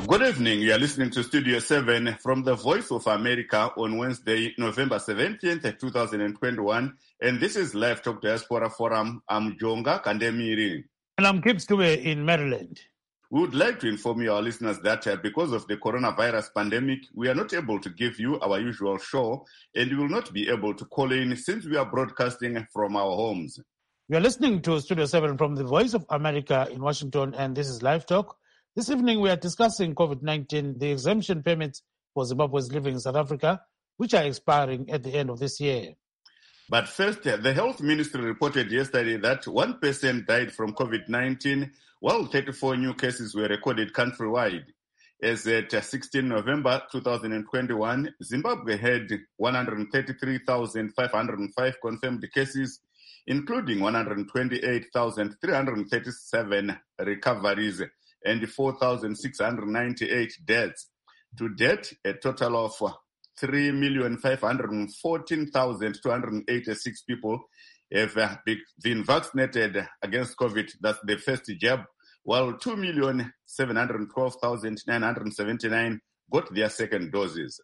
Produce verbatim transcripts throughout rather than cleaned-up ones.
Good evening. You are listening to Studio seven from the Voice of America on Wednesday, November seventeenth, twenty twenty-one. And this is Live Talk Diaspora Forum. I'm Jonga Kandemiri. And I'm Gibbs Dube in Maryland. We would like to inform you, our listeners, that uh, because of the coronavirus pandemic, we are not able to give you our usual show, and we will not be able to call in since we are broadcasting from our homes. You are listening to Studio seven from the Voice of America in Washington, and this is Live Talk. This evening, we are discussing COVID nineteen, the exemption permits for Zimbabweans living in South Africa, which are expiring at the end of this year. But first, the Health Ministry reported yesterday that one person died from COVID nineteen, while thirty-four new cases were recorded countrywide. As at sixteenth of November twenty twenty-one, Zimbabwe had one hundred thirty-three thousand five hundred five confirmed cases, including one hundred twenty-eight thousand three hundred thirty-seven recoveries and four thousand six hundred ninety-eight deaths. To date, a total of three million five hundred fourteen thousand two hundred eighty-six people have been vaccinated against COVID. That's the first jab, while two million seven hundred twelve thousand nine hundred seventy-nine got their second doses.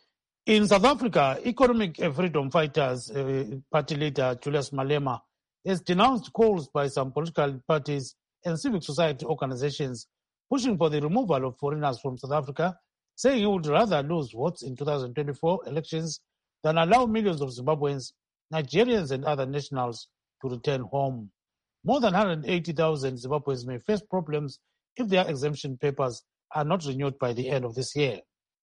In South Africa, economic freedom fighters, uh, party leader Julius Malema has denounced calls by some political parties and civil society organizations pushing for the removal of foreigners from South Africa, saying he would rather lose votes in two thousand twenty-four elections than allow millions of Zimbabweans, Nigerians and other nationals to return home. More than one hundred eighty thousand Zimbabweans may face problems if their exemption papers are not renewed by the end of this year.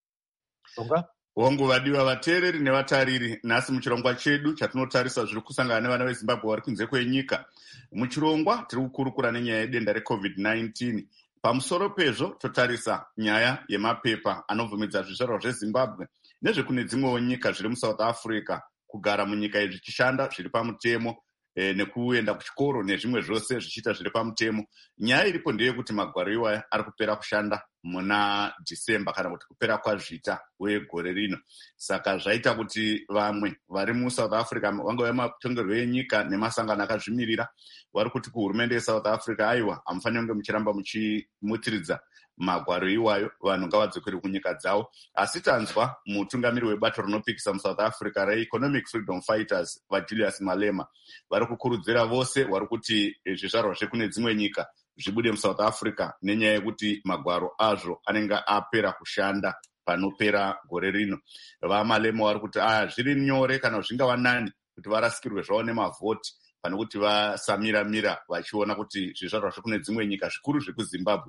Songa? Hongu vadiwa vateereri nevatariri, nhasi muchirongwa chedu chatinotarisa zviri kusangana nevana veZimbabwe vari kunze kwenyika. Muchirongwa tiri kukurukura nenyaya yedenda reCovid nineteen. Pamusoro pezvo totarisa nyaya yemapepa anobvumidza zvizvarwa zveZimbabwe nezvekune dzimwewo nyika zviri muSouth Africa kugara munyika iyi zvichishanda zviri pamutemo e, nekuenda kuchikoro nezvimwe zvose zvichiita zviri pamutemo. Nyaya iripo ndeyekuti magwaro iwaya ari kupera kushanda muna Dhisemba kana kuti kupera kwazvita wegore rino. Saka zvaita kuti vamwe vari muSouth Africa vangava matongerwo enyika nemasangano akazvimirira vari kuti kuhurumende yeSouth Africa aiwa hamufaniri kunge muchiramba muchimutiridza magwaro iwayo, vanhu ngavadzokere kunyika dzavo. Asi tanzwa mutungamiri webato rinopikisa muSouth Africa reEconomic Freedom Fighters vaJulius Malema vari kukurudzira vose vari kuti zvizvarwa zvekune dzimwe nyika zvibude muSouth Africa nenyaya yekuti magwaro azvo anenge apera kushanda panopera gore rino. VaMalema vari kuti aya zviri nyore kana zvingava nani kuti varasikirwe zvavo nemavhoti pane kuti vasamira-mira vachiona kuti zvizvarwa zvekune dzimwe nyika zvikuru zvekuZimbabwe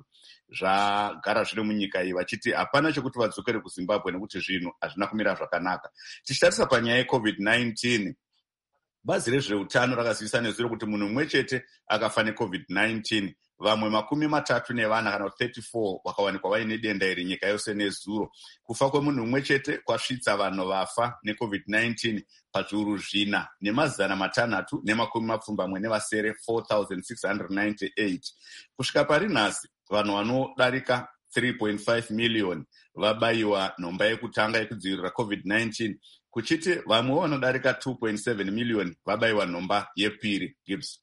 zvagara zviri munyika iyi, vachiti hapana chekuti vadzokere kuZimbabwe nekuti zvinhu hazvina kumira zvakanaka. Tichitarisa panyaya yeCovid nineteen, bazi rezveutano rakazivisa nezuro kuti munhu mumwe chete akafa neCovid nineteen, vamwe makumi matatu nevana kana thirty-four vakawanikwa vaine denda iri nyika yose nezuro. Kufa kwemunhu mumwe chete kwasvitsa vanhu vafa neCovid nineteen pazviuru zvina nemazana matanhatu nemakumi mapfumbamwe nevasere four thousand six hundred ninety-eight. Kusvika pari nhasi vanhu vanodarika three point five million vabayiwa nhomba yekutanga yekudzivirira COVID nineteen, kuchiti vamwe vanodarika two point seven million vabayiwa nhomba yepiri. Gibbs.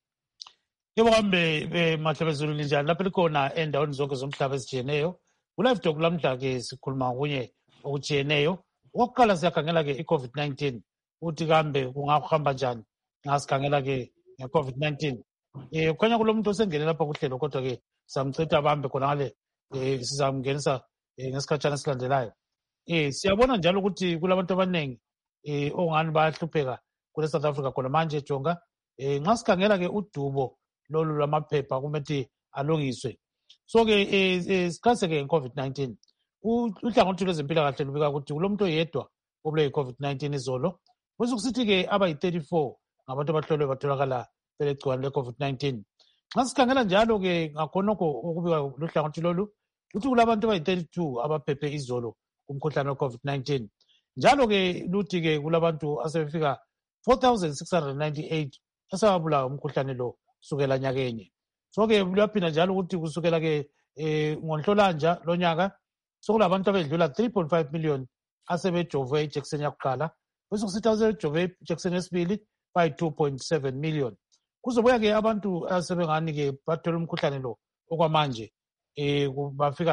Yebo mahlabezulu linjani lapho likhona endaweni zonke zomhlaba ezijiyeneyo. Kulive Talk lamhla ke sikhuluma kunye okujiyeneyo. Okokuqala siyakhangela ke iCovid nineteen ukuthi kambe kungahamba njani nxa sikhangela ke ngeCovid nineteen. Eh kukhanya kulomuntu osengene lapha kuhlelo kodwa ke samcitha bambe khona ngale eh sizamngenisa ngesikhatshana esilandelayo. Eh siyabona njalo ukuthi kulabantu abanengi eh ongani bayahlupheka kule South Africa khona manje Jonga. Eh nxa sikhangela ke udubo lolu lamaphepha kumele alungiswe. So ke sikhase ke ngeCovid nineteen. Uhlangothi lwezempilakahle lubika ukuthi kulomuntu oyedwa obule iCovid nineteen izolo. Bese kusithi ke abayi thirty-four ngabantu abahlolwe batholakala belegciwane leCovid nineteen. Nxa sikhangela njalo ke ngakhonokho okubika luhlangothi lolu ukuthi kulabantu abayi thirty-two abaphephe izolo kumkhuhlane weCovid nineteen. Njalo ke luthi ke kulabantu asebefika four thousand six hundred ninety-eight asababulawa umkhuhlane lo kusukela nyakenye. So ke luyaphinda njalo ukuthi kusukela ke eh ngoNhlolanja lonyaka sokulabantu abedlula three point five million asebejove ijekiseni yakuqala, bese kusithi asebejove ijekiseni yesibili bayi two point seven million. Kuzobuya ke abantu asebengani ke bathola umkhuhlane lo okwamanje eh bafika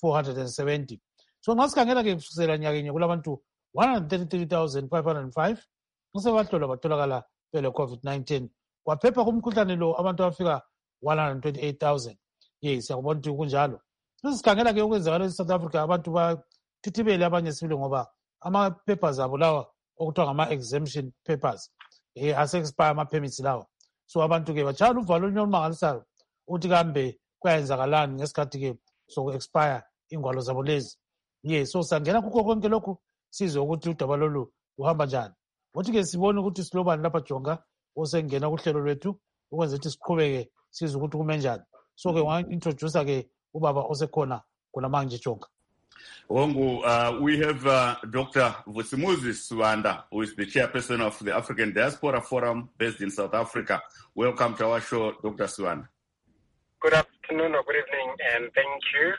four hundred seventy. So nxa sikhangela-ke kusukela nyakenye kulabantu one hundred thirty-three thousand five hundred five nsebahlolwa batholakala bele-COVID nineteen. Kwaphepha kumkhuhlane lo abantu abafika one hundred twenty-eight thousand. Ye siyakubona ukuthi kunjalo. Sesikhangela-ke okwenzakala e-South Africa abantu bathithibele abanye sibili ngoba ama-papers abo lawa okuthiwa ngama-exemption papers eh ase-expire ama-permits lawa. So abantu-ke batshayela uvalo olumangalisayo ukuthi kambe kuyayenzakalani ngesikhathi-ke soku-expire ingwalo zabo lezi. Ye so sangena kukho konke lokhu sizwe ukuthi udaba lolu luhamba njani. Wothi-ke sibone ukuthi silobani lapha Jonga osengena kuhlelo lwethu ukwenza ukuthi siqhubeke sizwe ukuthi kume njani. So-ke wa-introducer-ke ubaba osekhona kunamanje Jonga. Wongu, uh, we have uh, Doctor Vusimuzi Siwanda, who is the chairperson of the African Diaspora Forum based in South Africa. Welcome to our show, Doctor Siwanda. Good afternoon or good evening, and thank you.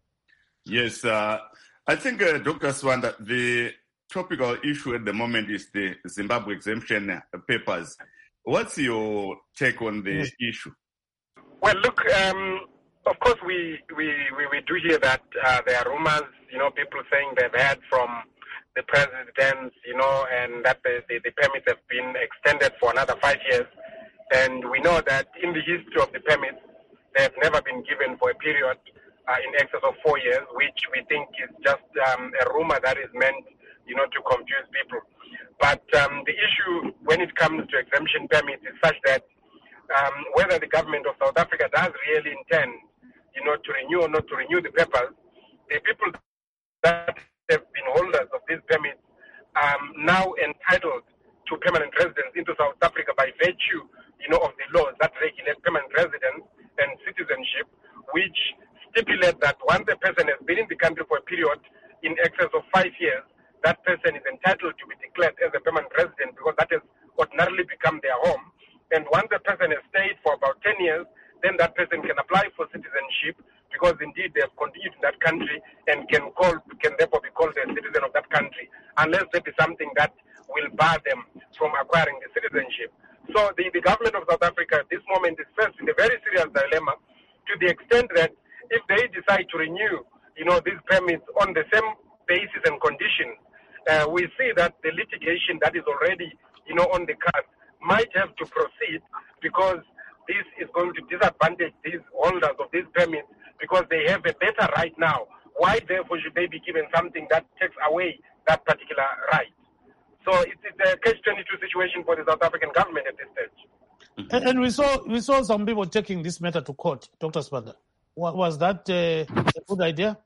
Yes, uh, I think, uh, Doctor Siwanda, the topical issue at the moment is the Zimbabwe exemption papers. What's your take on the yes. issue? Well, look, um, of course, we, we, we, we do hear that uh, there are rumors, you know, people saying they've heard from the presidents, you know, and that the, the, the permits have been extended for another five years. And we know that in the history of the permits, they have never been given for a period uh, in excess of four years, which we think is just um, a rumor that is meant, you know, to confuse people. But um, the issue when it comes to exemption permits is such that um, whether the government of South Africa does really intend, you know, to renew or not to renew the papers, the people that have been holders of these permits are now entitled to permanent residence into South Africa by virtue, you know, of the laws that regulate permanent residence and citizenship, which stipulate that once a person has been in the country for a period in excess of five years, that person is entitled to be declared as a permanent resident because that has ordinarily become their home. And once a person has stayed for about ten years, then that person can apply for citizenship because indeed they have continued in that country and can call, can therefore be called a citizen of that country unless there be something that will bar them from acquiring the citizenship. So the, the government of South Africa at this moment is faced with a very serious dilemma to the extent that if they decide to renew, you know, these permits on the same basis and conditions, uh, we see that the litigation that is already, you know, on the cards might have to proceed because this is going to disadvantage these holders of these permits because they have a better right now. Why, therefore, should they be given something that takes away that particular right? So it's, it's a catch twenty-two situation for the South African government at this stage. And, and we saw we saw some people taking this matter to court, Doctor Siwanda. Was that uh, a good idea?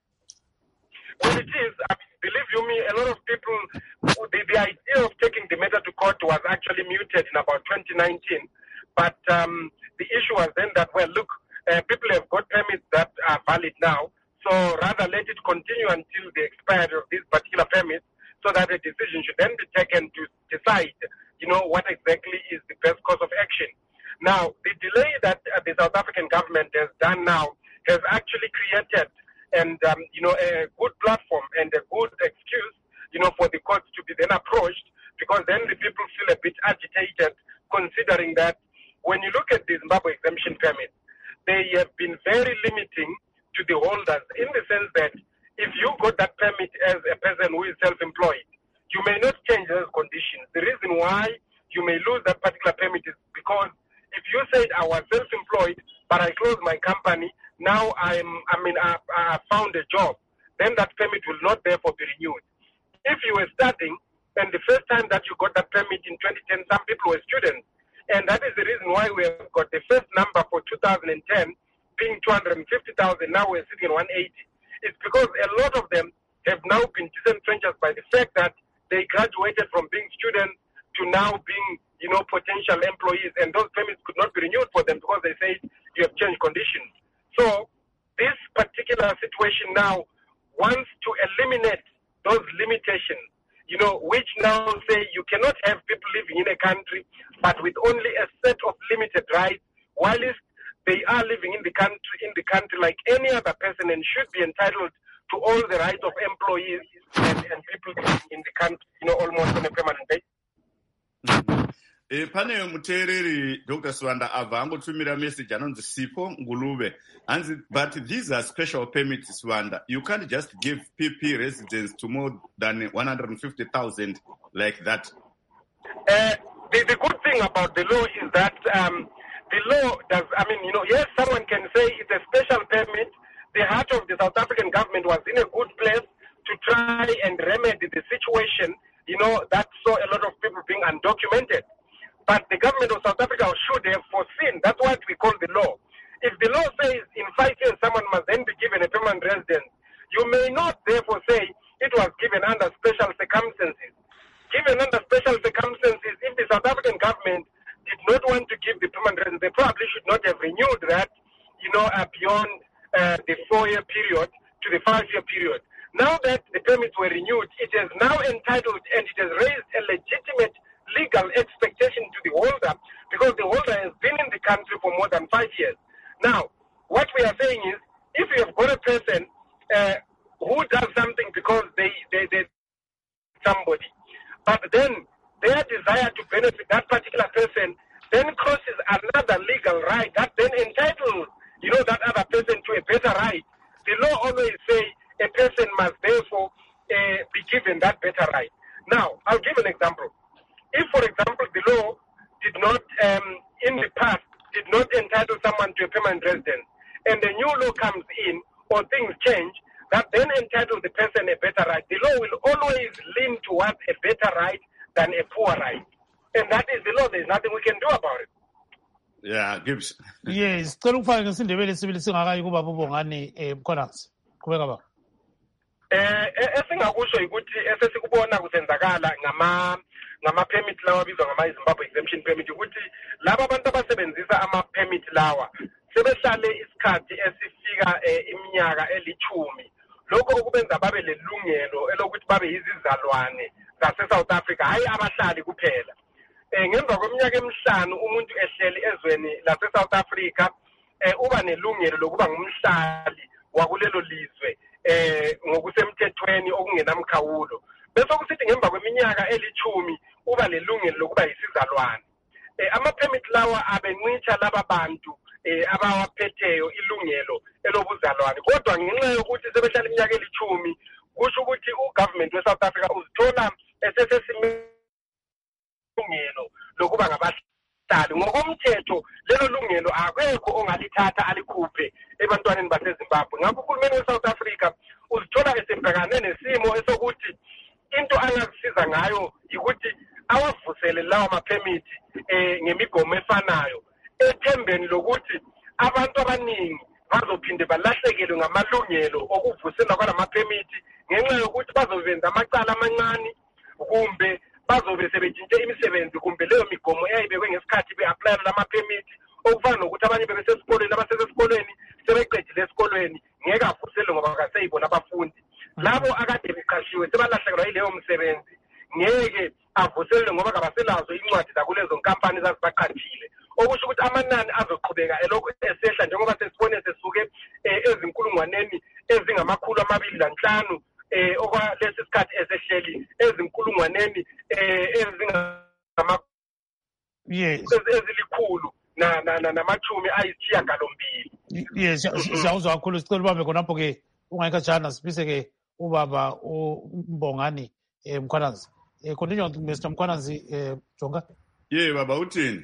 Well, it is. I mean, believe you me, a lot of people, the, the idea of taking the matter to court was actually muted in about twenty nineteen. But um, the issue was then that, well, look, uh, people have got permits that are valid now. So rather let it continue until the expiry of these particular permits so that a decision should then be taken to decide, you know, what exactly is the best course of action. Now, the delay that uh, the South African government has done now has actually created and, um, you know, a good platform and a good excuse, you know, for the courts to be then approached because then the people feel a bit agitated considering that when you look at the Zimbabwe exemption permits, they have been very limiting to the holders in the sense that if you got that permit as a person who is self-employed, you may not change those conditions. The reason why you may lose that particular permit is because if you said I was self-employed, but I closed my company, now I'm, I mean, I, I found a job, then that permit will not therefore be renewed. If you were starting, and the first time that you got that permit in twenty ten, some people were students, and that is the reason why we have got the first number for two thousand ten being two hundred fifty thousand, now we're sitting at one hundred eighty. It's because a lot of them have now been disenfranchised by the fact that they graduated from being students to now being, you know, potential employees, and those permits could not be renewed for them because they said you have changed conditions. So this particular situation now wants to eliminate those limitations, you know, which now say you cannot have people living in a country but with only a set of limited rights, while they are living in the country in the country like any other person and should be entitled to all the rights of employees and, and people in the country, you know, almost on a permanent basis. E, pane muteereri Doctor Swanda abva angotumira message anonzi Sipo Ngulube hanzi, but these are special permits, Swanda. You can't just give P P residents to more than one hundred fifty thousand like that. Uh, the, the good thing about the law is that um, the law does, I mean, you know, yes, someone can say it's a special permit. The heart of the South African government was in a good place to try and remedy the situation, you know, that saw a lot of people being undocumented. But the government of South Africa should have foreseen. That's what we call the law. If the law says in five years someone must then be given a permanent residence, you may not therefore say it was given under special circumstances. Given under special circumstances, if the South African government did not want to give the permanent residence, they probably should not have renewed that, you know, uh, beyond uh, the four-year period to the five-year period. Now that the permits were renewed, it is now entitled and it has raised a legitimate legal expectation to the holder, because the holder has been in the country for more than five years. Now, what we are saying is, if you have got a person uh, who does something because they, they, they somebody, but then their desire to benefit that particular person then crosses another legal right that then entitles, you know, that other person to a better right. The law always say a person must therefore uh, be given that better right. Now, I'll give an example. If, for example, the law did not, um, in the past, did not entitle someone to a permanent residence, and a new law comes in or things change, that then entitles the person a better right, the law will always lean towards a better right than a poor right. And that is the law. There's nothing we can do about it. Yeah, Gibbs. Yes, cela ukufaka ngesindebele sibili singakayi kuba Bongani eh Mkhwanazi. Kubeka ba. Eh esingakusho ukuthi esesikubona kusenzakala ngama ngama permit lawa bizwa ngama Zimbabwe exemption permit ukuthi laba abantu abasebenzisa ama permit lawa sebehlale isikhathi esifika iminyaka elithumi, lokho okubenza babe lelungelo elokuthi babe yizizalwane zase South Africa, hayi abahlali kuphela. Eh ngemva kweminyaka emihlanu umuntu ehleli ezweni lase South Africa eh uba nelungelo lokuba ngumhlali wakulelo lizwe eh ngokusemthethweni okungenamkhawulo. Bese kusithi ngemva kweminyaka elithumi uba lelungelo lokuba yisizalwane. Eh ama permit lawa abenqitsha laba bantu eh abawaphetheyo ilungelo elobuzalwane, kodwa ngenxa yokuthi sebehlala iminyaka elithumi kusho ukuthi ugovernment we South Africa uzithola esesesimeni lungelo lokuba ngabahlali ngokomthetho. Lelo lungelo akekho ongalithatha alikhuphe ebantwaneni baseZimbabwe. Ngakho uhulumeni we South Africa uzithola esebhekane nesimo esokuthi into angasiza ngayo ukuthi awavusele lawa ma-permit eh ngemigomo efanayo, ethembeni lokuthi abantu abaningi bazophinde balahlekelwe ngamalungelo okuvuselwa kwalama permit ngenxa yokuthi bazobenza amacala amancane, kumbe bazobe sebejintshe imisebenzi, kumbe leyo migomo eyayibekwe ngesikhathi be-apply lama permit, okufana nokuthi abanye bebesesikolweni, abasesesikolweni sebeqedile esikolweni ngeke avuselwe ngoba akaseyibona abafundi. Labo akade beqashiwe sebalahlekelwa yileyo msebenzi ngeke avuselwe ngoba kabaselazo incwadi zakulezo nkampani zazibaqathile, okusho ukuthi amanani azoqhubeka elokhu esehla njengoba sesibone sesuke ezinkulungwaneni ezingamakhulu amabili lanhlanu eh okwalesi sikhathi esehleli ezinkulungwaneni eh ezingama yes ezilikhulu na na namachumi ayishiya galombili. Yes, siyawuzwa kakhulu, sicela ubambe khonapho ke ungayikajana sibise ke ubaba uMbongani eh Mkhwanazi. Eh continue Mister Mkhwanazi eh Jonga. Ye baba uthini?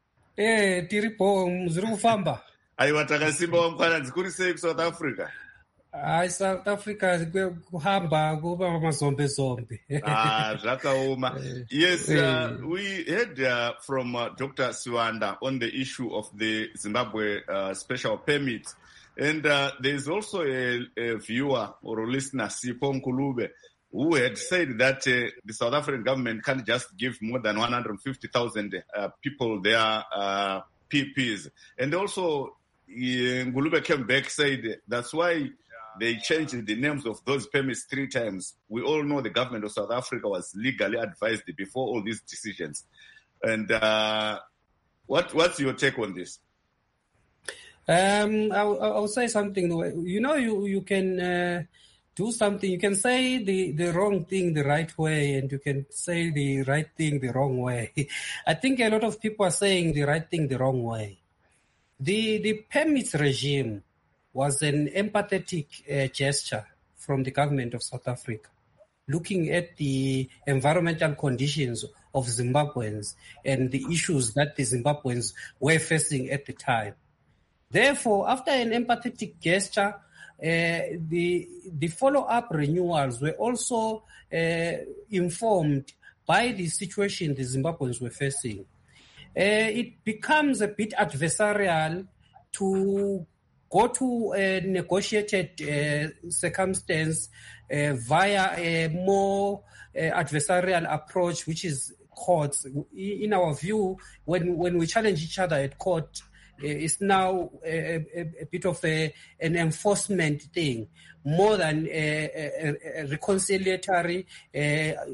Eh tiripo mzuri kufamba. Aiwa takasimba wa Mkhwanazi kuri sei South Africa. Hayi South Africa kuhamba kuba mazombe zombe. Ah, zvakaoma. Yes, uh, we heard uh, from uh, Doctor Swanda on the issue of the Zimbabwe uh, special permits. And uh, there's also a, a viewer or a listener, Sipo Ngulube, who had said that uh, the South African government can't just give more than one hundred fifty thousand uh, people their uh, P Ps. And also, uh, Ngulube came back, said that's why they changed the names of those permits three times. We all know the government of South Africa was legally advised before all these decisions. And uh, what what's your take on this? Um, I'll, I'll say something. You know, you you can uh, do something. You can say the, the wrong thing the right way, and you can say the right thing the wrong way. I think a lot of people are saying the right thing the wrong way. The, the permits regime was an empathetic uh, gesture from the government of South Africa, looking at the environmental conditions of Zimbabweans and the issues that the Zimbabweans were facing at the time. Therefore, after an empathetic gesture, uh, the, the follow-up renewals were also uh, informed by the situation the Zimbabweans were facing. Uh, it becomes a bit adversarial to go to a negotiated uh, circumstance uh, via a more uh, adversarial approach, which is courts. In our view, when, when we challenge each other at court, uh, it's now a, a, a bit of a, an enforcement thing, more than a, a, a reconciliatory uh,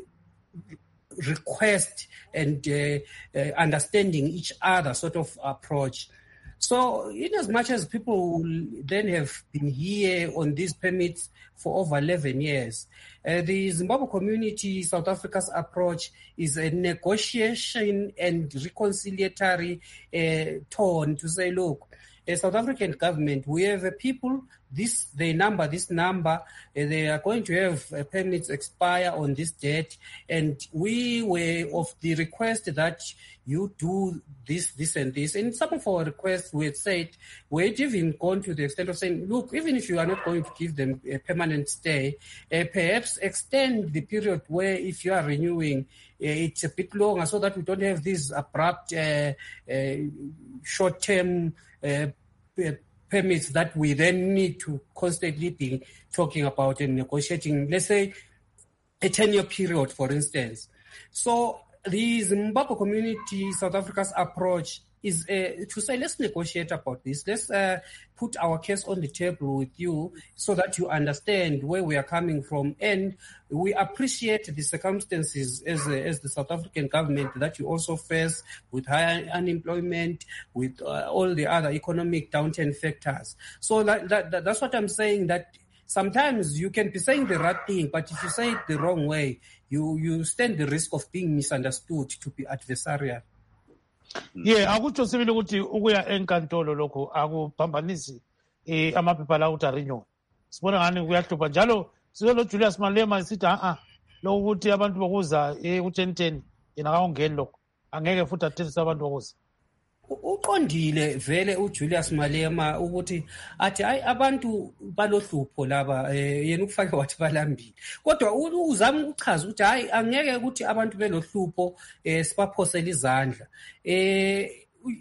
request and uh, uh, understanding each other sort of approach. So in as much as people then have been here on these permits for over eleven years, uh, the Zimbabwe community, South Africa's approach is a negotiation and reconciliatory uh, tone to say, look, a South African government, we have a people, this, they number, this number, uh, they are going to have uh, permits expire on this date, and we were of the request that you do this, this and this. And some of our requests we had said, we had even gone to the extent of saying, look, even if you are not going to give them a permanent stay, uh, perhaps extend the period where if you are renewing, uh, it's a bit longer so that we don't have these abrupt uh, uh, short-term uh, permits that we then need to constantly be talking about and negotiating, let's say, a ten-year period, for instance. So the Zimbabwe community, South Africa's approach is uh, to say, let's negotiate about this. Let's uh, put our case on the table with you so that you understand where we are coming from. And we appreciate the circumstances as, uh, as the South African government that you also face with high unemployment, with uh, all the other economic downturn factors. So that, that, that, that's what I'm saying, that sometimes you can be saying the right thing, but if you say it the wrong way, you, you stand the risk of being misunderstood to be adversarial. Yeah, akutsho sibili ukuthi ukuya enkantolo lokho akuphambanisi eh amaphepha la ukuthi arenew. Sibona ngani kuyahlupha njalo silo Julius Malema sithi a a lo ukuthi abantu bokuza eh u ten ten yena akangeni lokho angeke futhi athethisa abantu bokuza. Uqondile vele uJulius Malema ukuthi athi hayi abantu balohlupho laba yena ukufake wathi balambile, kodwa uzama ukuchaza ukuthi hayi angeke ukuthi abantu belohlupho sibaphosela izandla. eh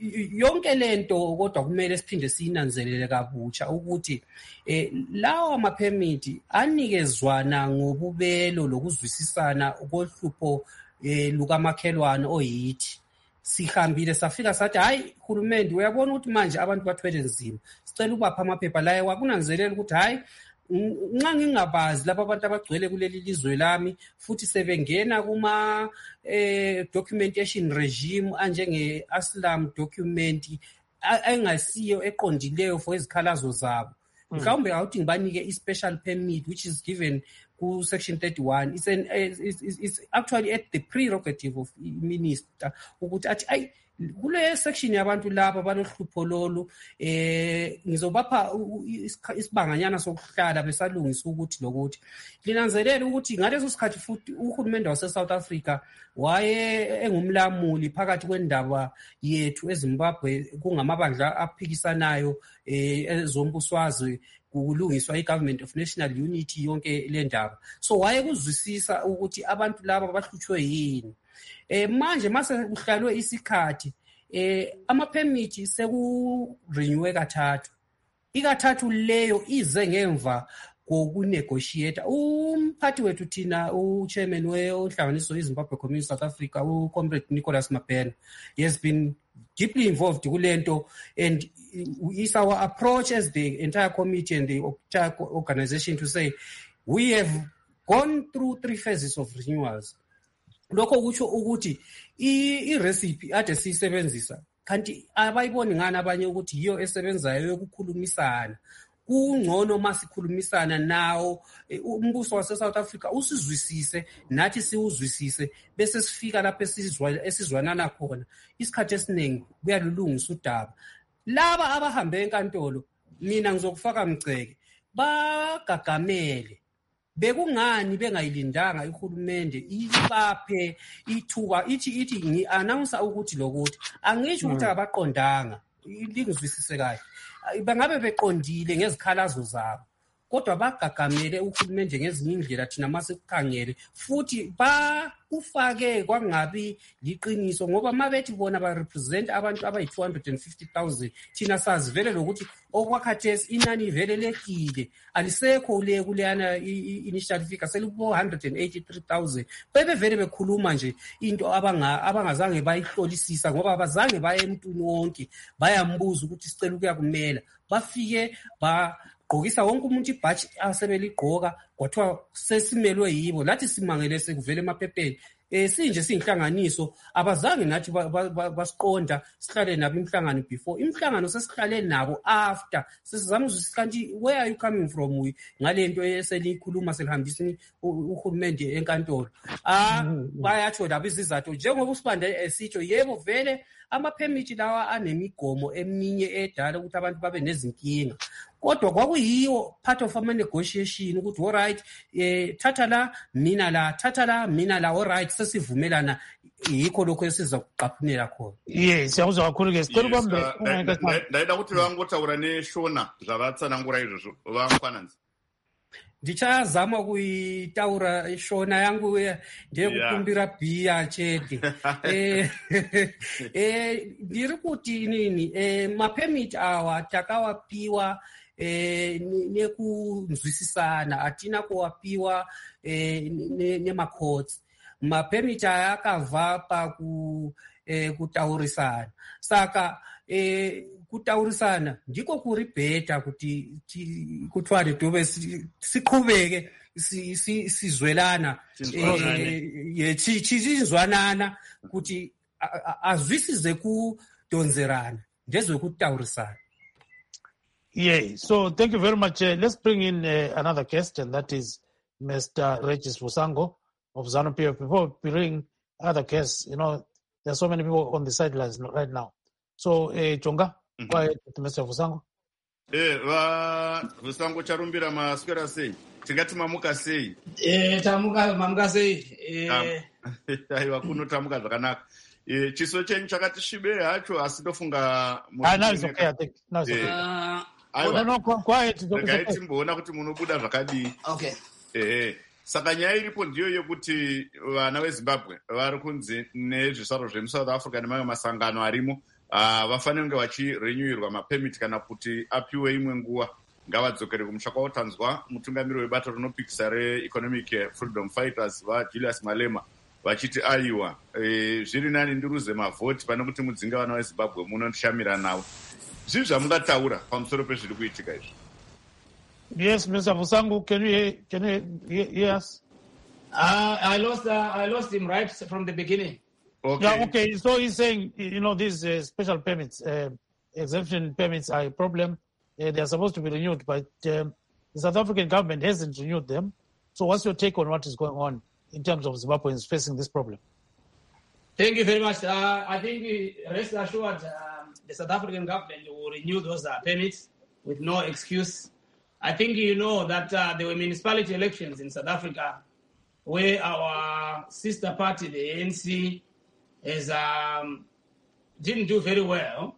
yonke lento kodwa kumele siphinde siyinanzelele kabutsha ukuthi eh lawa ama permit anikezwana ngobubelo lokuzwisisana kohlupho eh lukamakhelwane oyithi. Sihambile safika sathi hayi hulumende uyabona ukuthi manje abantu bathwele nzima, sicela ubapha amaphepha la wakunanzelela ukuthi hayi nxa ngingabazi laba abantu abagcwele kuleli lizwe lami futhi sebengena kuma eh documentation regime anjenge asylum document engasiyo eqondileyo for izikhalazo zabo, mhlawumbe awuthi ngibanike i special permit which is given ku section thirty-one. It's an it's, it's actually at the prerogative of minister ukuthi athi ay kule section yabantu laba balohlupho lolu eh ngizobapha isibanganyana sokuhlala besalungisa ukuthi lokuthi linanzelela ukuthi ngaleso sikhathi futhi uhulumende wase South Africa waye engumlamuli phakathi kwendaba yethu eZimbabwe kungamabandla aphikisanayo eh ezombuswazi kulungiswa i-Government of National Unity yonke le ndaba. So waye kuzwisisa ukuthi abantu laba bahlutshwe yini. Eh manje mase kuhlalwe isikhathi eh ama permit seku renew kathathu. Ikathathu leyo ize ngemva kokunegotiate. Umphathi wethu thina u-chairman we-Ohlanganiso iZimbabwe Community South Africa u-Comrade Nicholas Mapena, he has been deeply involved kulento, and it's our approach as the entire committee and the entire organization to say we have gone through three phases of renewals. Lokho kutsho ukuthi i-recipe ade siyisebenzisa kanti abayiboni ngani abanye ukuthi yiyo esebenzayo yokukhulumisana kungcono masikhulumisana nawo umbuso wase South Africa usizwisise nathi siwuzwisise bese sifika lapho esizwa esizwanana khona isikhathi esiningi kuyalulungisa udaba. Laba abahambe enkantolo mina ngizokufaka mceke bagagamele bekungani bengayilindanga ihulumende ibaphe ithuba ithi ithi ngi-announce ukuthi lokuthi angisho ukuthi abaqondanga lingizwisise kahle bangabe beqondile ngezikhalazo zabo kodwa bagagamele uhulumende ngezinye indlela thina masekukhangele futhi bakufake kwangabi liqiniso ngoba mabethi bona ba represent abantu abayi two hundred fifty thousand thina sazi vele lokuthi okwakhathesi inani vele lekile alisekho le kuleyana initial figure selibo one hundred eighty-three thousand bebe vele bekhuluma nje into abanga abangazange bayihlolisisa ngoba abazange baye emntwini wonke bayambuza ukuthi sicela ukuya kumela bafike ba gqokisa wonke umuntu ibhatshi asebeligqoka kwathiwa sesimelwe yibo lathi simangele sekuvele emaphepheni eh sinje siyinhlanganiso abazange nathi basiqonda sihlale nabo imhlangano before imhlangano sesihlale nabo after sesizama ukuthi kanti where are you coming from ngalento eselikhuluma selihambisini uhulumende enkantolo ah bayatsho labo izizathu njengoba usibande esitsho yebo vele ama permit lawa anemigomo eminye edala ukuthi abantu babe nezinkinga kodwa kwakuyiyo part of ama negotiation ukuthi all right eh thatha la mina la thatha la mina la all right sesivumelana yikho lokho esiza kuqaphunela khona. Yes siyakuzwa kakhulu ke sicela ubambe ndayida ukuthi vangotaura neshona zvavatsanangura izvozvo vamfananzi ndichazama kuitaura shona yangu ndekukumbira bhiya chete eh eh ndiri kuti nini eh mapemit awa takawapiwa eh nekunzwisisana atina kuwapiwa eh nemacourts mapemit akava pa ku eh kutaurisana saka eh kutaurisana ndiko kuri beta kuti kutware tobe siqhubeke sizwelana eh chizizwanana kuti azwisize ku donzerana ndezwe kutaurisana. Yeah, so thank you very much. Uh, let's bring in uh, another guest, and that is Mister Regis Vusango of ZANU-P F. Before we bring other guests, you know, there are so many people on the sidelines right now. So, uh, Chonga, mm-hmm. Go ahead, Mister Vusango. Eh, va Vusango charumbira maswera sei. Tingati mamuka sei. Eh, tamuka mamuka sei. Eh, aiwa kuno tamuka zvakanaka. Eh, chiso chenyu chakati shibe hacho asi ndofunga Ah, now it's okay, I think. Now it's okay. uh, No, no, quiet. Gaiti mboona kuti munobuda zvakadii. Okay. Eh, saka nyaya iripo ndiyo yokuti vana veZimbabwe vari kunzi nezvisaro zvemuSouth Africa nemamwe masangano arimo vafanira kunge vachirenyuirwa mapemiti kana kuti apiwe imwe nguva ngavadzokere kumusha kwavo. Tanzwa mutungamiri webato rinopikisa reEconomic Freedom Fighters vaJulius Malema vachiti aiwa e, zviri nani ndiruze mavhoti pane kuti mudzinga vana veZimbabwe munondishamira navo. Zvii zvamungataura pamusoro pezviri kuitika izvi? Yes, Mister Vusango, can you can you hear us? Uh, I lost uh, I lost him right from the beginning. Okay. Yeah, okay. So he's saying, you know, these uh, special permits, uh, exemption permits are a problem. Uh, they are supposed to be renewed, but um, the South African government hasn't renewed them. So what's your take on what is going on in terms of Zimbabweans facing this problem? Thank you very much. Uh, I think rest assured um, the South African government will renew those uh, permits with no excuse. I think you know that uh, there were municipality elections in South Africa where our sister party, the A N C, is, um, didn't do very well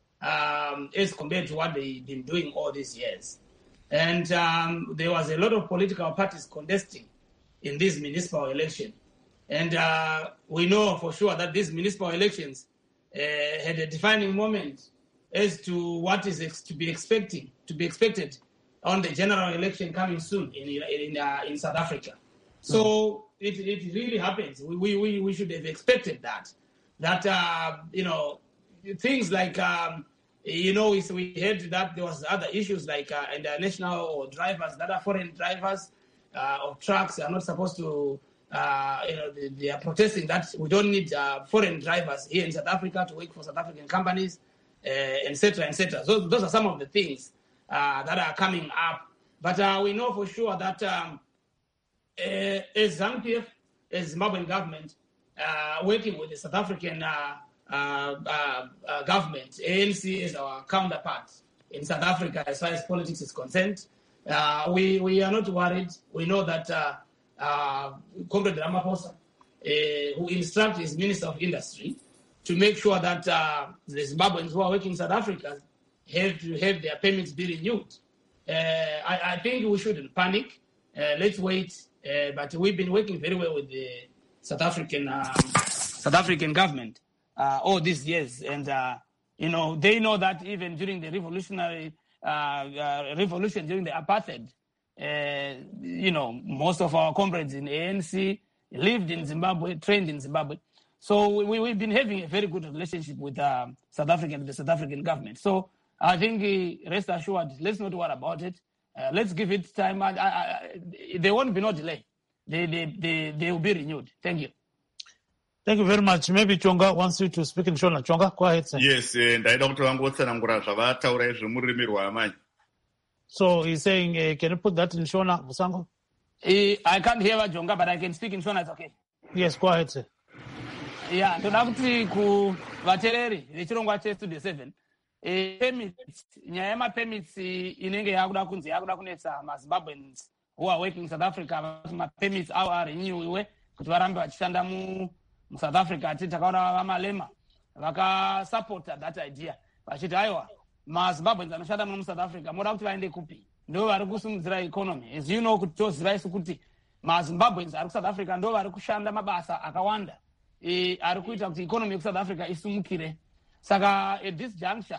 um, as compared to what they've been doing all these years. And um, there was a lot of political parties contesting in this municipal election. And uh, we know for sure that these municipal elections uh, had a defining moment as to what is ex- to be expecting, to be expected on the general election coming soon in in, uh, in South Africa. So mm-hmm. it it really happens. We we we should have expected that. That uh, you know things like um, you know we, we heard that there was other issues like uh, international or drivers that are foreign drivers uh, of trucks are not supposed to. Uh, you know they, they are protesting that we don't need uh, foreign drivers here in South Africa to work for South African companies, uh, et cetera, et cetera. So those are some of the things uh, that are coming up. But uh, we know for sure that um, uh, as ZANU P F, as Zimbabwean government, uh, working with the South African uh, uh, uh, uh, government, A N C is our counterpart in South Africa as far as politics is concerned. Uh, we, we are not worried. We know that uh, uh, Comrade Ramaphosa, uh, who instructs his Minister of Industry to make sure that uh, the Zimbabweans who are working in South Africa have to have their permits be renewed. Uh, I, I think we shouldn't panic. Uh, let's wait. Uh, but we've been working very well with the South African um, South African government uh, all these years, and uh, you know they know that even during the revolutionary uh, uh, revolution during the apartheid, uh, you know most of our comrades in A N C lived in Zimbabwe, trained in Zimbabwe. So we, we've been having a very good relationship with uh, South African, the South African government. So I think, uh, rest assured, let's not worry about it. Uh, let's give it time. I, I, I, there won't be no delay. They, they, they, they will be renewed. Thank you. Thank you very much. Maybe Chonga wants you to speak in Shona. Chonga, go ahead, sir. Yes, and I don't want to So he's saying, uh, can you put that in Shona, Musango? Uh, I can't hear what Jonga, but I can speak in Shona. It's okay. Yes, go ahead, sir. Yeah, toda kuti ku vatereri vechirongwa chestudio seven e permits nyaya yema permits inenge yakuda kunzi yakuda kunetsa maZimbabweans who are working in South Africa ma permits avo arenewiwe kuti varambe vachishanda mu South Africa. Ati takaona vamalema vakasupporta that idea vachiti aiwa maZimbabweans anoshanda mu South Africa moda kuti vaende kupi, ndo vari kusimudzira economy. As you know kuti toziva isu kuti maZimbabweans ari ku South Africa ndo vari kushanda mabasa akawanda e ari kuita kuti economy ya South Africa isumukire. Saka at this juncture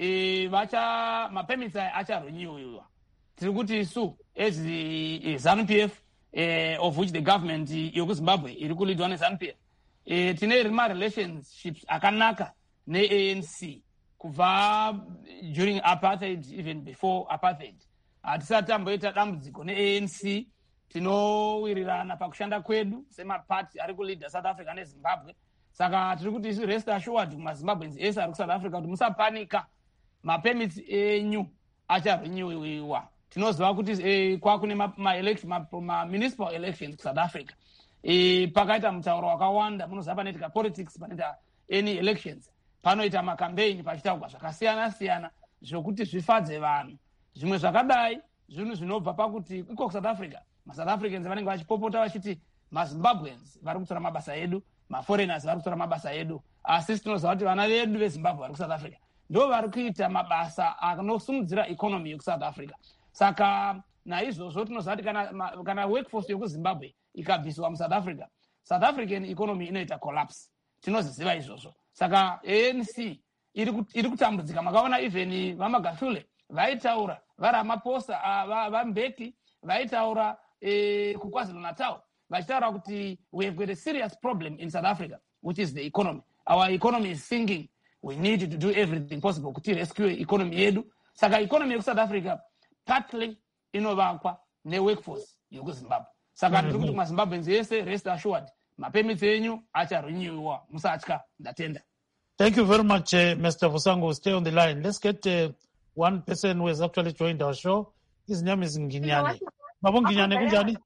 e vacha mapermits acharenewiwa. Tiri kuti isu as the ZANU P F eh, of which the government yoku Zimbabwe iri kulidwa neZANU P F e tine rima relationships akanaka ne-A N C kubva during apartheid, even before apartheid. Hatisati tamboita dambudziko ne-A N C. Tinowirirana pakushanda kwedu semapati ari kuleader South Africa neZimbabwe. Saka tiri kuti isu rest assured maZimbabweans ese ari ku South Africa kuti musapanika, mapermits enyu acharenewiwa. Tinoziva kuti eh, kwakune ma-election ma, ma municipal elections ku South Africa. Eh, pakaita mutauro wakawanda, munoziva panoitika politics, panoita any elections, panoita macampaign pachitaurwa zvakasiyana siyana zvokuti zvifadze vanhu. Zvimwe zvakadai zvinhu zvinobva pakuti iko ku South Africa maSouth Africans vanenge vachipopota vachiti maZimbabweans vari kutora mabasa edu, maforeigners vari kutora mabasa edu, asi tinoziva kuti vana vedu veZimbabwe vari ku South Africa ndo vari kuita mabasa anosumudzira economy yoku South Africa. Saka naizvozvo tinoziva kuti kana, kana workforce yokuZimbabwe ikabviswa muSouth Africa, South African economy inoita collapse. Tinoziziva izvozvo. Saka A N C iri kutambudzika. Makaona even vamaGahlule vaitaura vari Ramaphosa vaMbeki vaitaura eh, kuKwaZulu Natal vachitaura kuti we have got a serious problem in South Africa, which is the economy. Our economy is sinking. We need to do everything possible kuti rescue economy yedu. Saka economy yoku South Africa partly inovakwa ne-workforce yoku Zimbabwe. Saka tiri kuti maZimbabweans ese rest assured mapermits enyu acharenewiwa, musatya, ndatenda. Thank you very much, uh, Mister Vusango. Stay on the line. Let's get uh, one person who has actually joined our show. His name is Nginyane. Babo Nginyane kunjani?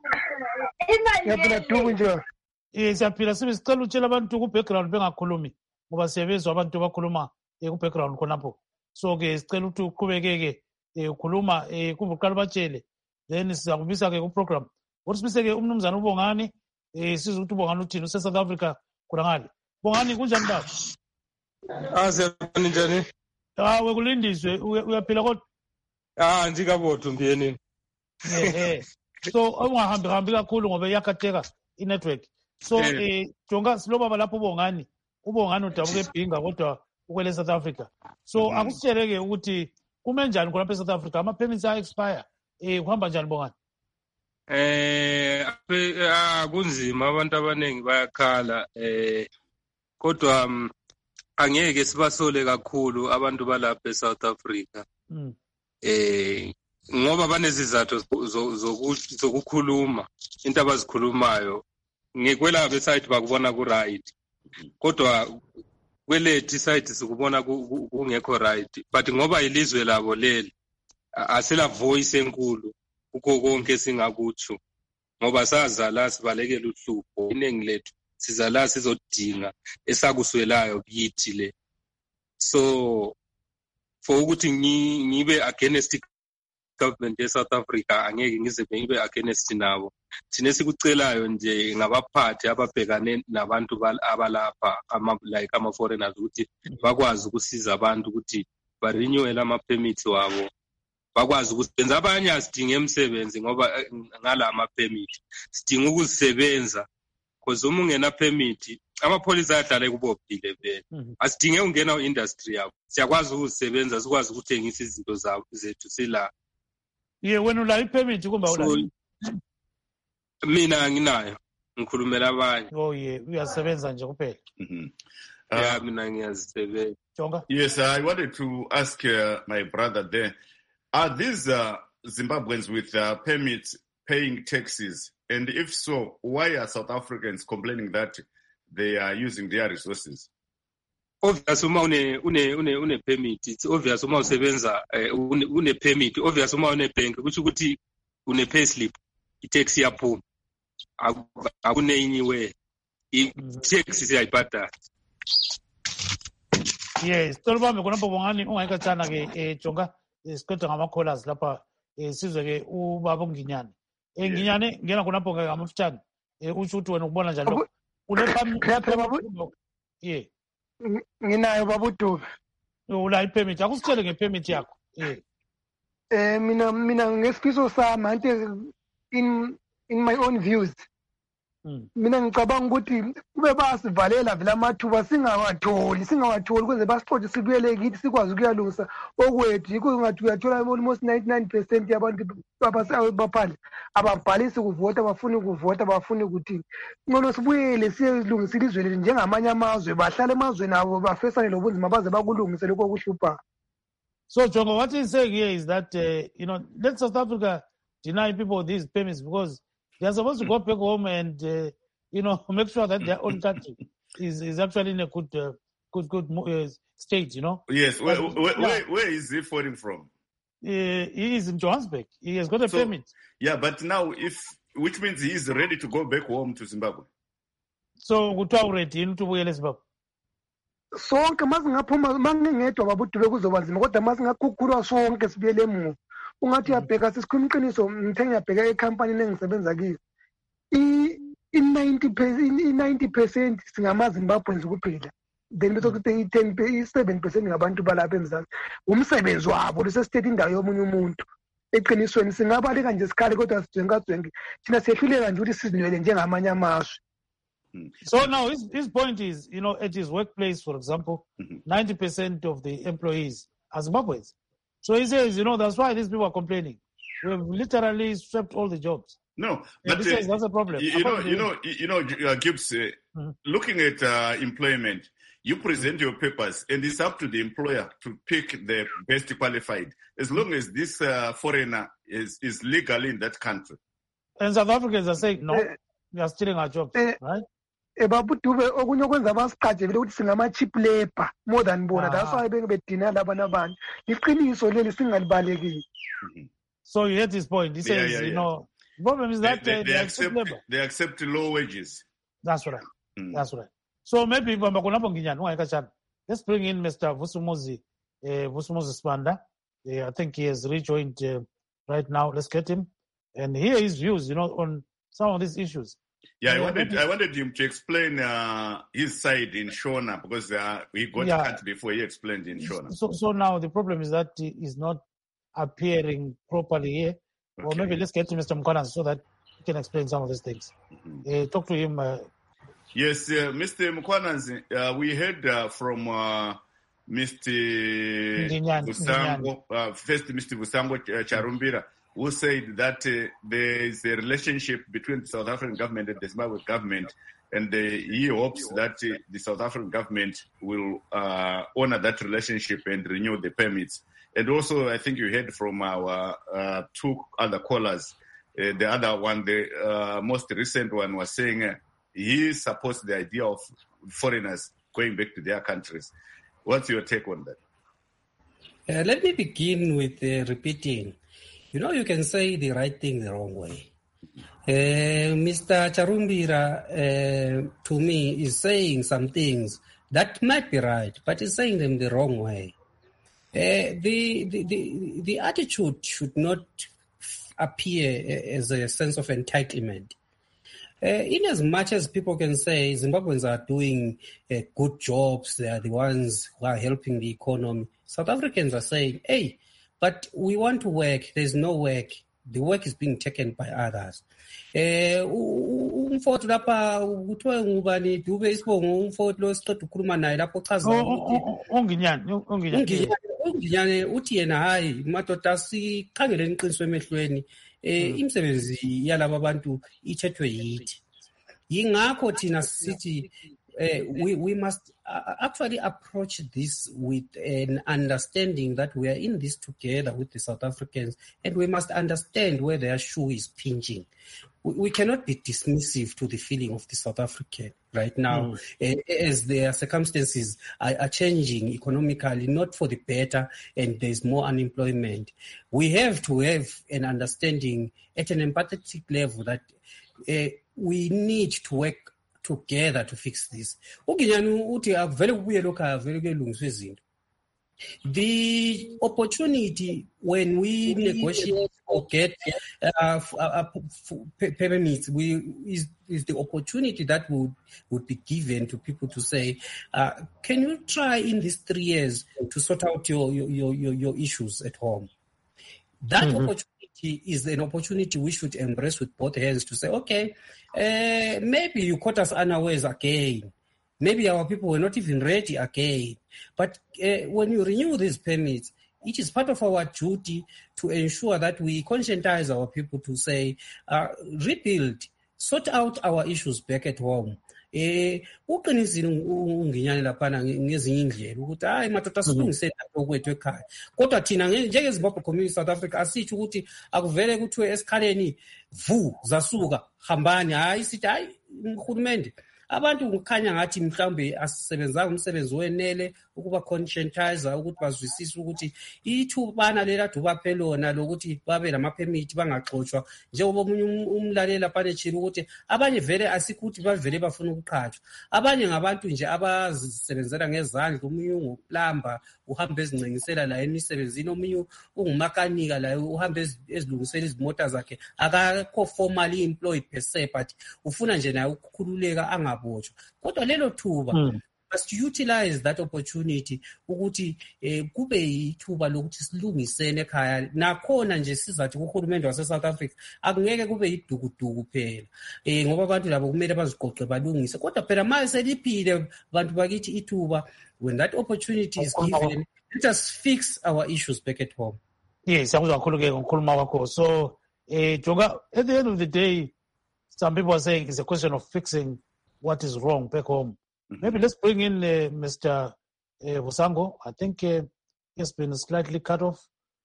Yaphila tuku nje. Eh siyaphila sibe sicela utshela abantu ku background bengakhulumi ngoba siyabezwa abantu bakhuluma ku background khonapho. So ke sicela ukuthi uqhubekeke ukhuluma eh kuvuqala batshele. Then sizakubisa ke ku program. Wosibise ke umnumzana uBongani eh siza ukuthi uBongani uthini use South Africa kurangale. Bongani kunjani baba? Ah siyabona njani? Ah wekulindiswe uyaphila kodwa? Ah njikabotho mbiyeni. Eh so ungahambi hambi kakhulu ngoba iyakhatheka inetwork. So eh jonga silobaba lapho uBongani uBongani udabuka ebhinga kodwa ukwele South Africa. So akusitsheleke ukuthi kume njani khona eSouth Africa ama permits a expire eh kuhamba njani Bongani? Eh akunzima, abantu abaningi bayakhala eh kodwa um, angeke sibasole kakhulu abantu balapha eSouth Africa. Mm. Eh ngoba banezizathu zokukhuluma into abazikhulumayo ngekwelabo side bakubona ku right, kodwa kwelethi side sikubona kungekho right, but ngoba ilizwe labo leli asela voice enkulu kukho konke singakutsho ngoba sazala sibalekela uhlupho iningi lethu sizala sizodinga esakuswelayo kithi le so for ukuthi ngibe against government ye South Africa angeke ngize ngibe against nabo thina sikucelayo nje ngabaphathi ababhekane nabantu abalapha ama like ama foreigners ukuthi bakwazi ukusiza abantu ukuthi ba renew ama permits wabo bakwazi ukusebenza abanye asidinge emsebenzi ngoba ngala ama permit sidinga ukusebenza because uma ungena permit amapolice ayadlala kubobhile vele asidinge ungena industry yabo siyakwazi ukusebenza sikwazi ukuthengisa izinto zethu sila ye wena ula ipermit kumba ula mina nginayo ngikhulumela abanye oh ye uyasebenza nje kuphela yeah mina ngiyazisebenza Jonga. Yes, I wanted to ask uh, my brother there, are these uh, Zimbabweans with uh, permits paying taxes? And if so, why are South Africans complaining that they are using their resources? Obvious uma une une une une permit, it's obvious uma usebenza une une permit, obvious uma une bank kuthi ukuthi une payslip i-tax yaphuma akune anywhere i-tax siyayibhadala. Yes, tolubambe khonapho bongani ungayikathana ke eh Jonga isiqeda ngama callers lapha sizwe ke ubaba uNginyane. Eh Nginyane ngena khonapho ke ngamafutshane eh uthi uthi wena ukubona njalo. Ule babu yeah. Nginayo babuduka. Ula ipermit akusitshele ngepermit yakho. Eh. Eh mina mina ngesifiso sami ante in in my own views. Mina ngicabanga ukuthi kube basivalela vela amathuba singawatholi singawatholi kuze basixoxe sibuyele kithi sikwazi ukuyalungisa okwethu yikho ngathi uyathola almost ninety-nine percent yabantu abaphandle ababhalisi ukuvota bafuna ukuvota bafuna ukuthi ngcono sibuyele siyelungisa ilizwe lethu njengamanye amazwe bahlala emazweni abo bafesane lobunzima baze bakulungise lokho kuhlupha. So Jonga, what he's saying here is that uh, you know, let South Africa deny people these permits because they are supposed to go back home and, uh, you know, make sure that their own country is, is actually in a good, uh, good, good uh, state, you know. Yes. Where, where, yeah. where, where is he foreign from? Uh, he is in Johannesburg. He has got a so, permit. Yeah, but now if, which means he is ready to go back home to Zimbabwe. So, kuthiwa ready into ubuyela eZimbabwe. Sonke masingaphuma mangingedwa babudube kuzoba nzima kodwa masingakhukhulwa sonke sibuyele emuva. Ungathi uyabheka sisikhuluma iqiniso ngithe ngiyabheka ecompany engisebenza kiyo i-ninety percent singamaZimbabweans kuphela then bese kuthi i-ten i-seven percent ngabantu balapha eMzansi umsebenzi wabo lesesithethe indawo yomunye umuntu eqinisweni singabaleka nje sikhale kodwa sijengajenge thina siyehluleka nje ukuthi sizinwele njengamanye amazwe. So now his, his point is, you know, at his workplace, for example, mm-hmm. ninety percent of the employees are Zimbabweans. So he says, you know, that's why these people are complaining. We have literally swept all the jobs. No, but uh, says that's a problem. You, you know, you know, you know, uh, Gibbs. Uh, mm-hmm. Looking at uh, employment, you present mm-hmm. your papers, and it's up to the employer to pick the best qualified, as long as this uh, foreigner is is legal in that country. And South Africans are saying no, uh, we are stealing our jobs, uh, right? Ebabudube okunye okwenza basiqajele ukuthi singama cheap labor more than bona that's why bedina labana abantu iqiniso leli singalibalekile. So you heard his point. He says, yeah, yeah, yeah. you know, the problem is that they, they, uh, they, they accept, accept labor. They accept low wages. That's right. Mm. That's right. So maybe let's bring in Mister Vusumuzi uh, Vusumuzi Spanda. Uh, I think he has rejoined uh, right now. Let's get him and hear his views, you know, on some of these issues. Yeah, I wanted I wanted him to explain uh, his side in Shona because uh, he got yeah. cut before he explained in Shona. So, so now the problem is that he is not appearing properly here. Okay. Or maybe let's get to Mister Mkwananzi so that he can explain some of these things. Mm-hmm. Uh, talk to him. Uh, yes, uh, Mister Mkwananzi, uh, we heard uh, from uh, Mister Vusango, uh, first Mister Vusango uh, Charumbira, who said that uh, there is a relationship between the South African government and the Zimbabwe government, and uh, he hopes that uh, the South African government will uh, honor that relationship and renew the permits. And also, I think you heard from our uh, two other callers, uh, the other one, the uh, most recent one was saying uh, he supports the idea of foreigners going back to their countries. What's your take on that? Uh, let me begin with uh, repeating. You know, you can say the right thing the wrong way. Uh, Mister Charumbira, uh, to me, is saying some things that might be right, but he's saying them the wrong way. Uh, the, the, the, the attitude should not appear as a sense of entitlement. Uh, in as much as people can say Zimbabweans are doing uh, good jobs, they are the ones who are helping the economy, South Africans are saying, hey, but we want to work, there's no work, the work is being taken by others. Umfowethu lapha kuthiwa ngubani Dube Isibongo umfowethu lo siqeda ukukhuluma naye lapho chaza ukuthi unginyane unginyane uthi yena hayi madoda sikhangele iqiniso emehlweni eh imisebenzi yalabo abantu ithethwe yithi yingakho thina sithi Uh, we, we must uh, actually approach this with an understanding that we are in this together with the South Africans, and we must understand where their shoe is pinching. We, we cannot be dismissive to the feeling of the South African right now, mm. uh, as their circumstances are, are changing economically, not for the better, and there's more unemployment. We have to have an understanding at an empathetic level that uh, we need to work together to fix this. The opportunity when we negotiate or get uh, uh, permits, we is, is the opportunity that would would be given to people to say, uh, can you try in these three years to sort out your your your, your issues at home? That mm-hmm. opportunity is an opportunity we should embrace with both hands to say, okay, uh, maybe you caught us unawares again. Maybe our people were not even ready again. But uh, when you renew these permits, it is part of our duty to ensure that we conscientize our people to say, uh, rebuild, sort out our issues back at home. Eh uqinisile unginyane laphana ngezinye indlela ukuthi hayi madoda silungisele okwethu ekhaya kodwa thina njenge Zimbabwe Community South Africa asithi ukuthi akuvele kuthiwe esikhaleni vu zasuka hambani hayi sithi hayi uhulumende abantu ukukhanya ngathi mhlambe asisebenzanga umsebenzi wenele ukuba conscientizer ukuthi bazwisise ukuthi ithubana lela duba phelona lokuthi babe lama permit bangaxoxwa njengoba umunye umlalela panechira ukuthi abanye vele asikuthi bavele bafuna ukuqhatshwa abanye ngabantu nje abazisebenzela ngezandla umunye ngoplamba uhamba ezincengisela la emisebenzini omunye ungumakanika la uhamba ezilungisela izimota zakhe akakho formally employed per se but ufuna nje naye ukukhululeka angabotshwa kodwa lelo thuba hmm. must utilize that opportunity ukuthi eh, kube ithuba lokuthi silungisene ekhaya nakhona nje sizathi kuhulumende wase South Africa akungeke kube idukuduku phela eh ngoba abantu labo kumele baziqoqe balungise kodwa phela manje seliphile abantu bakithi ithuba when that opportunity is given let us fix our issues back at home. Yes, akuzwa kakhulu ke ngokukhuluma kwakho. So eh Jonga, at the end of the day some people are saying it's a question of fixing what is wrong back home. Maybe let's bring in uh, Mister Uh, Vusango. I think uh, he's been slightly cut off.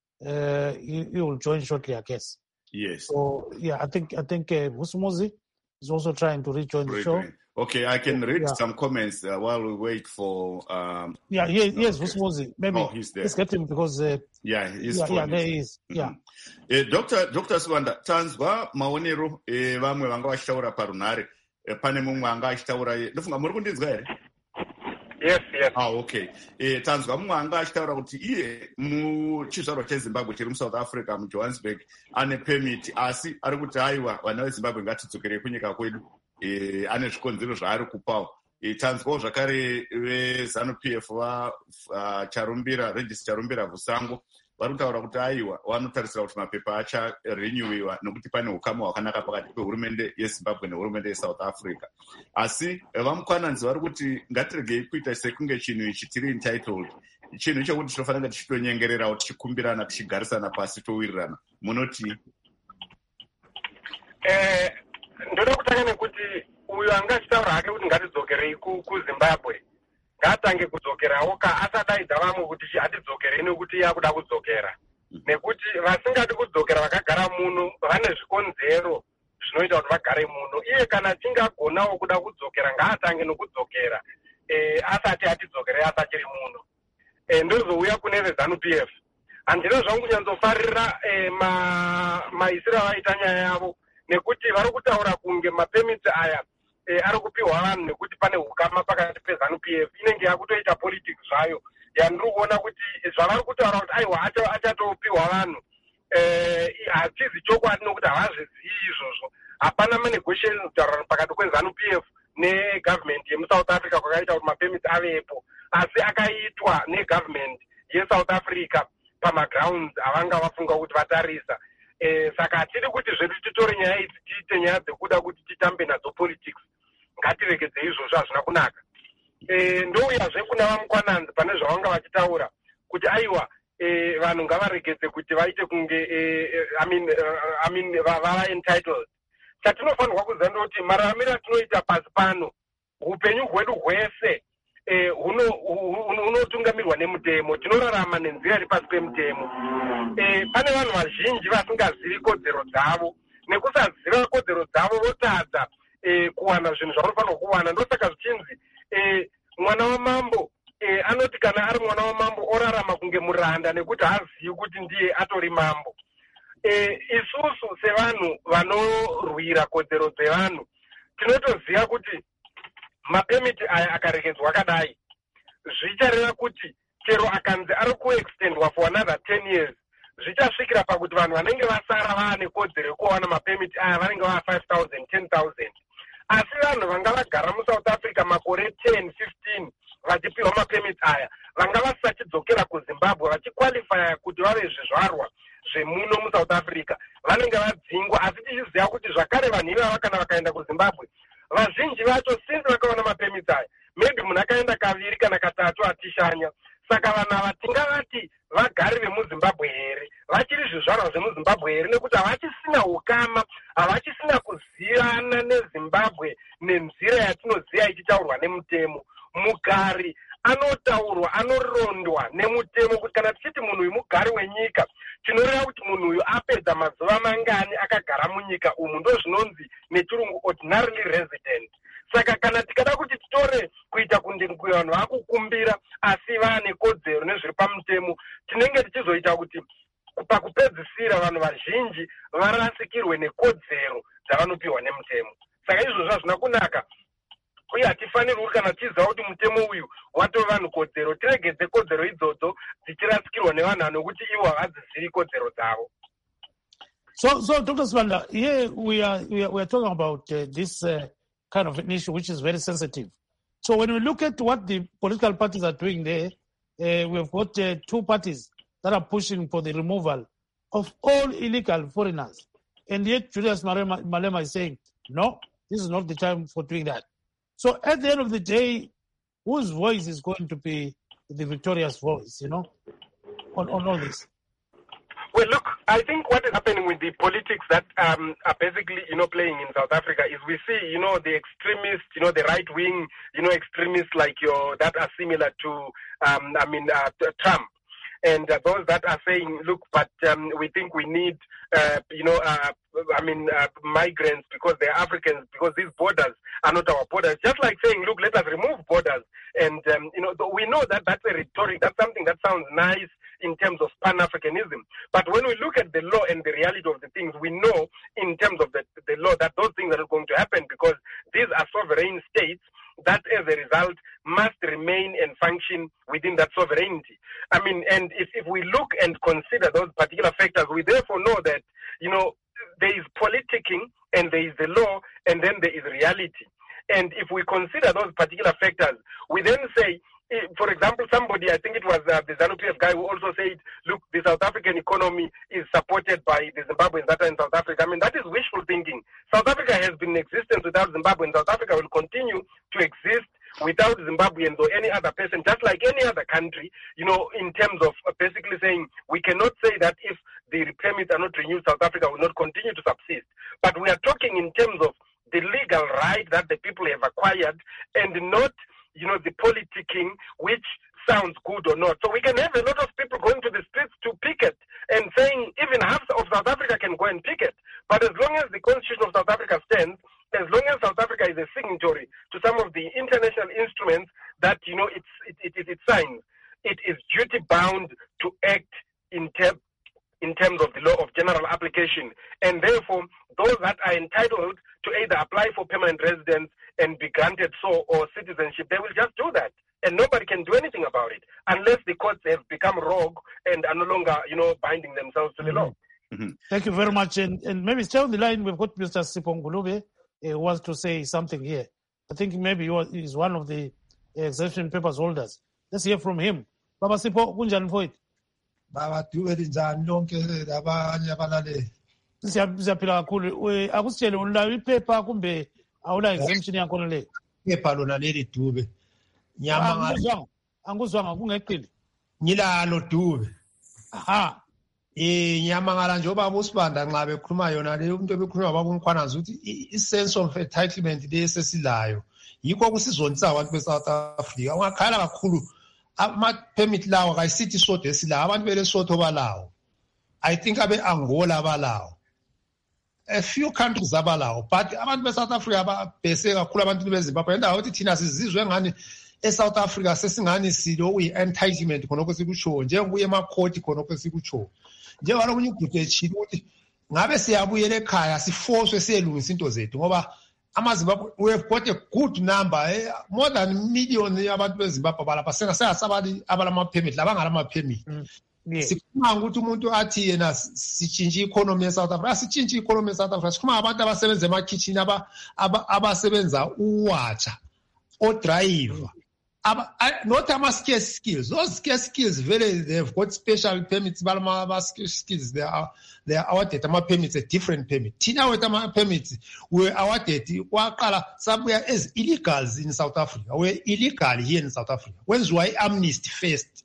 Uh, he, he will join shortly, I guess. Yes. So yeah, I think I think uh, Vusumuzi is also trying to rejoin the show. Okay, I can read yeah. some comments uh, while we wait for. Um, yeah, he, yes, okay. Vusumuzi. Maybe oh, he's there. Let's get him because. Uh, yeah, he's yeah, yeah, there he is. Yeah. Mm-hmm. Uh, Doctor Doctor Swanda, tanzwa maonero eh, vamwe vanga vachitaura parunhare. Pane mumwe anga achitaura ndofunga muri kundinzwa here? Yes, yes. Ah, okay. Eh tanzwa mumwe anga achitaura kuti iye muchizvarwa cheZimbabwe chiri muSouth Africa muJohannesburg ane permit asi ari kuti haiwa vana veZimbabwe ngatidzokerei kunyika kwedu. Eh ane zvikonzero zvaari kupawo. Eh tanzwawo zvakare veZanu-P F va uh, Charumbira Regis Charumbira Vusango vari kutaura kuti aiwa vanotarisira kuti mapepa acharenewiwa nokuti pane ukama hwakanaka pakati pehurumende yeZimbabwe nehurumende yeSouth Africa. Asi vamukwananzi vari kuti ngatiregei kuita sekunge chinhu ichi tiri entitled, chinhu chekuti tinofanira tichitonyengererawo tichikumbirana tichigarisana pasi towirirana. Munoti eh ndoda kutanga nekuti uyu angachitaura hake kuti ngatidzokerei kuZimbabwe ngatange kudzokerawo ka asadaidza vamwe kuti atidzokerei nekuti yakuda kudzokera nekuti vasingadi kudzokera vakagara muno vane zvikonzero zvinoita kuti vagare muno. Iye kana tingagonawo kuda kudzokera ngaatange nokudzokera eh asati atidzokerei asachiri muno. eh, ndozouya kune veZANU P F. Handina zvangu kunyanzofarira eh, maisiro avaita nyaya yavo, nekuti vari kutaura kunge mapemiti aya eh, ari kupiwa vanhu nekuti pane hukama pakati peZANU P F. Inenge yakutoita politics zvayo yandiri kuona kuti zvavari kutaura kuti aiwa achatopiwa vanhu hatizi chokwadi nokuti havazvizivi izvozvo. Hapana manegotiations kutaurana pakati kweZANU P F negovernment yemusouth Africa kwakaita kuti mapemiti avepo, asi akaitwa negovernment yeSouth Africa pamagrounds avanga vafunga kuti vatarisa. Eh, saka hatidi kuti zvedu titore nyaya idzi tiite nyaya dzekuda kuti titambe nadzo politics. Ngatiregedze izvozvo, hazvina kunaka. Eh, ndouyazve kuna vamukwananzi pane zvavanga vachitaura kuti aiwa eh, vanhu ngavaregedze kuti vaite kunge eh, I mean, uh, I mean, vava entitled. Chatinofanirwa kuziva ndoti mararamiro atinoita pasi pano, upenyu hwedu hwese hunotungamirwa nemutemo, tinorarama nenzira iri pasi pemutemo. Pane vanhu vazhinji vasingazivi kodzero dzavo, nekusaziva kodzero dzavo votadza kuwana zvinhu zvavanofanirwa kuwana. Ndosaka zvichinzi mwana wamambo anoti kana ari mwana wamambo orarama kunge muranda nekuti haazivi kuti ndiye atori mambo. Isusu sevanhu vanorwira kodzero dzevanhu tinotoziva kuti mapemiti aya akaregedzwa akadai zvichareva kuti chero akanzi ari kuextendwa for another ten years zvichasvikira pakuti vanhu vanenge vasara vaane kodzero yekuwana mapemiti aya vanenge vaa five thousand ten thousand. Asi vanhu vanga vagara muSouth Africa makore ten fifteen vachipiwa mapemiti aya vanga vasachidzokera kuZimbabwe vachiqualifya kuti vave zvizvarwa zvemuno muSouth Africa vanenge vadzingwa. Asi tichiziva kuti zvakare vanhu ivava kana vakaenda kuZimbabwe vazhinji vacho since vakaona mapemiti aya maybe munhu akaenda kaviri kana katatu atishanya. Saka vanhu ava tingavati vagari vemuZimbabwe here, vachiri zvizvarwa zvemuZimbabwe here, nekuti havachisina ukama, havachisina kuzivana neZimbabwe nenzira yatinoziva ichitaurwa nemutemo. Mugari anotaurwa, anorondwa nemutemo kuti kana tichiti munhu uyu mugari wenyika tinoreva kuti munhu uyu apedza mazuva mangani akagara munyika umu, ndo zvinonzi nechirungu ordinarily resident. Saka kana tikada kuti titore kuita kunge vanhu vakukumbira asi vaane kodzero nezviri pamutemo, tinenge tichizoita kuti pakupedzisira vanhu vazhinji varasikirwe nekodzero dzavanopiwa nemutemo. Saka izvozvo hazvina kunaka, uye hatifanirwi kana tiziva kuti mutemo uyu watova vanhu kodzero tiregedze kodzero idzodzo dzichirasikirwa nevanhu nokuti ivo havadzizivi kodzero dzavo. So, so Doctor Sibanda, here we are, we are, we are talking about uh, this uh, kind of an issue which is very sensitive. So when we look at what the political parties are doing there, uh, we've got uh, two parties that are pushing for the removal of all illegal foreigners. And yet Julius Malema, Malema is saying, no, this is not the time for doing that. So at the end of the day, whose voice is going to be the victorious voice, you know, on, on all this? Well, look, I think what is happening with the politics that um, are basically, you know, playing in South Africa is we see, you know, the extremists, you know, the right-wing, you know, extremists like your that are similar to, um, I mean, uh, Trump. And uh, those that are saying, look, but um, we think we need, uh, you know, uh, I mean, uh, migrants because they're Africans, because these borders are not our borders. Just like saying, look, let us remove borders. And, um, you know, we know that that's a rhetoric. That's something that sounds nice in terms of Pan-Africanism. But when we look at the law and the reality of the things, we know in terms of the, the law that those things are not going to happen because these are sovereign states that as a result must remain and function within that sovereignty. I mean, and if, if we look and consider those particular factors, we therefore know that, you know, there is politicking and there is the law and then there is reality. And if we consider those particular factors, we then say, for example, somebody, I think it was uh, the ZANU P F guy who also said, look, the South African economy is supported by the Zimbabweans that are in South Africa. I mean, that is wishful thinking. South Africa has been in existence without Zimbabwe, and South Africa will continue to exist without Zimbabweans or any other person, just like any other country, you know, in terms of basically saying we cannot say that if the permits are not renewed, South Africa will not continue to subsist. But we are talking in terms of the legal right that the people have acquired and not, you know, the politicking, which sounds good or not. So we can have a lot of people going to the streets to picket and saying even half of South Africa can go and picket. But as long as the Constitution of South Africa stands, as long as South Africa is a signatory to some of the international instruments that, you know, it's, it, it, it signs, it is duty bound to act in terms in terms of the law of general application, and therefore those that are entitled to either apply for permanent residence and be granted so or citizenship, they will just do that, and nobody can do anything about it unless the courts have become rogue and are no longer, you know, binding themselves to the law. Mm-hmm. Thank you very much, and, and maybe stay on the line. We've got Mister Sipho Ngulube who uh, wants to say something here. I think maybe he was, he's one of the exemption papers holders. Let's hear from him. Baba Sipho, kunjani mfowethu? Baba Dube linjani lonke labanye abalaleli? Siyaphila kakhulu. Akusitshele ulayo iphepha kumbe awula exemption yakhona le? Iphepha lona leli Dube. Nyama ngizwanga. Anguzwanga kungeqile. Ngilalo Dube. Aha. Eh nyamangala njoba busibanda nxa bekhuluma yona le umuntu ebekhuluma babunkhwanaza ukuthi i sense of entitlement lesesilayo yikho kusizonisa abantu beSouth Africa ungakhala kakhulu ama permit lawo kayisithi sodwa esilawo abantu belesotho balawo. I think abe Angola balawo, a few countries abalawo, but abantu beSouth Africa babhese kakhulu abantu beZimbabwe endawo ukuthi thina sizizwe ngani eSouth Africa sesingani silo uyi entitlement khonokho sikutsho njengokuye emakhoti khonokho sikutsho njengalo kunye ugude echini ukuthi ngabe siyabuyela ekhaya sifoswe siyelungisa into zethu ngoba amaZimbabwe we have got a good number, eh, more than a million yabantu beZimbabwe balapha sengasabali abalama permit labangala ama permit. Sikhuluma ukuthi umuntu athi yena sitshintshe economy eSouth Africa, asitshintshe economy eSouth Africa, sikhuluma abantu abasebenza ema kitchen aba abasebenza uwatsha o driver. Not ama scarce skills. Those scarce skills, very they've got special permits. Balama scarce skills, they are they are awarded ama permits, a different permit. Tina with ama permits were awarded. Wakala somewhere as illegals in South Africa. We're illegal here in South Africa. When's why amnesty first?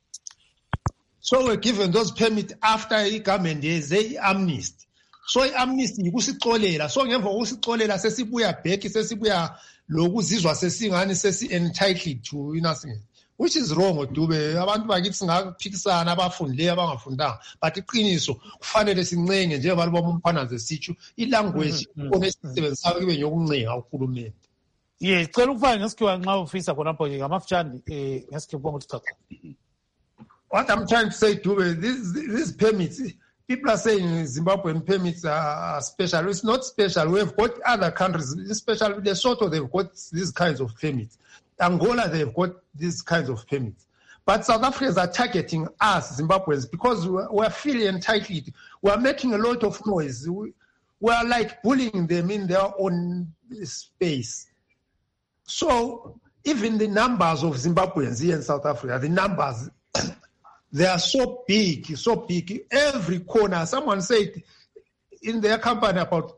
So we're given those permits after the government is a amnesty. So amnesty kusixolela. So ngemva kusixolela sesibuya back sesibuya lokuzizwa sesingani sesi entitled to nothing, which is wrong. Dube abantu bakithi singaphikisana abafundileyo abangafundanga, but iqiniso kufanele sincenge njengoba bomphanaze sitsho ilanguage onesebenzayo kube nyokuncenga uhulumeni. Yeah, cela ukufaka ngesikhiwa nxa ufisa khonapho ke ngamafutshane eh ngesikhiwa ukuthi chacha. What I'm trying to say, Dube, these these permits, people are saying Zimbabwean permits are special. It's not special. We've got other countries, especially Lesotho, they've got these kinds of permits. Angola, they've got these kinds of permits. But South Africans are targeting us, Zimbabweans, because we're, we're feeling entitled. We're making a lot of noise. We, we're like bullying them in their own space. So even the numbers of Zimbabweans here in South Africa, the numbers, they are so big, so big. Every corner, someone said in their company about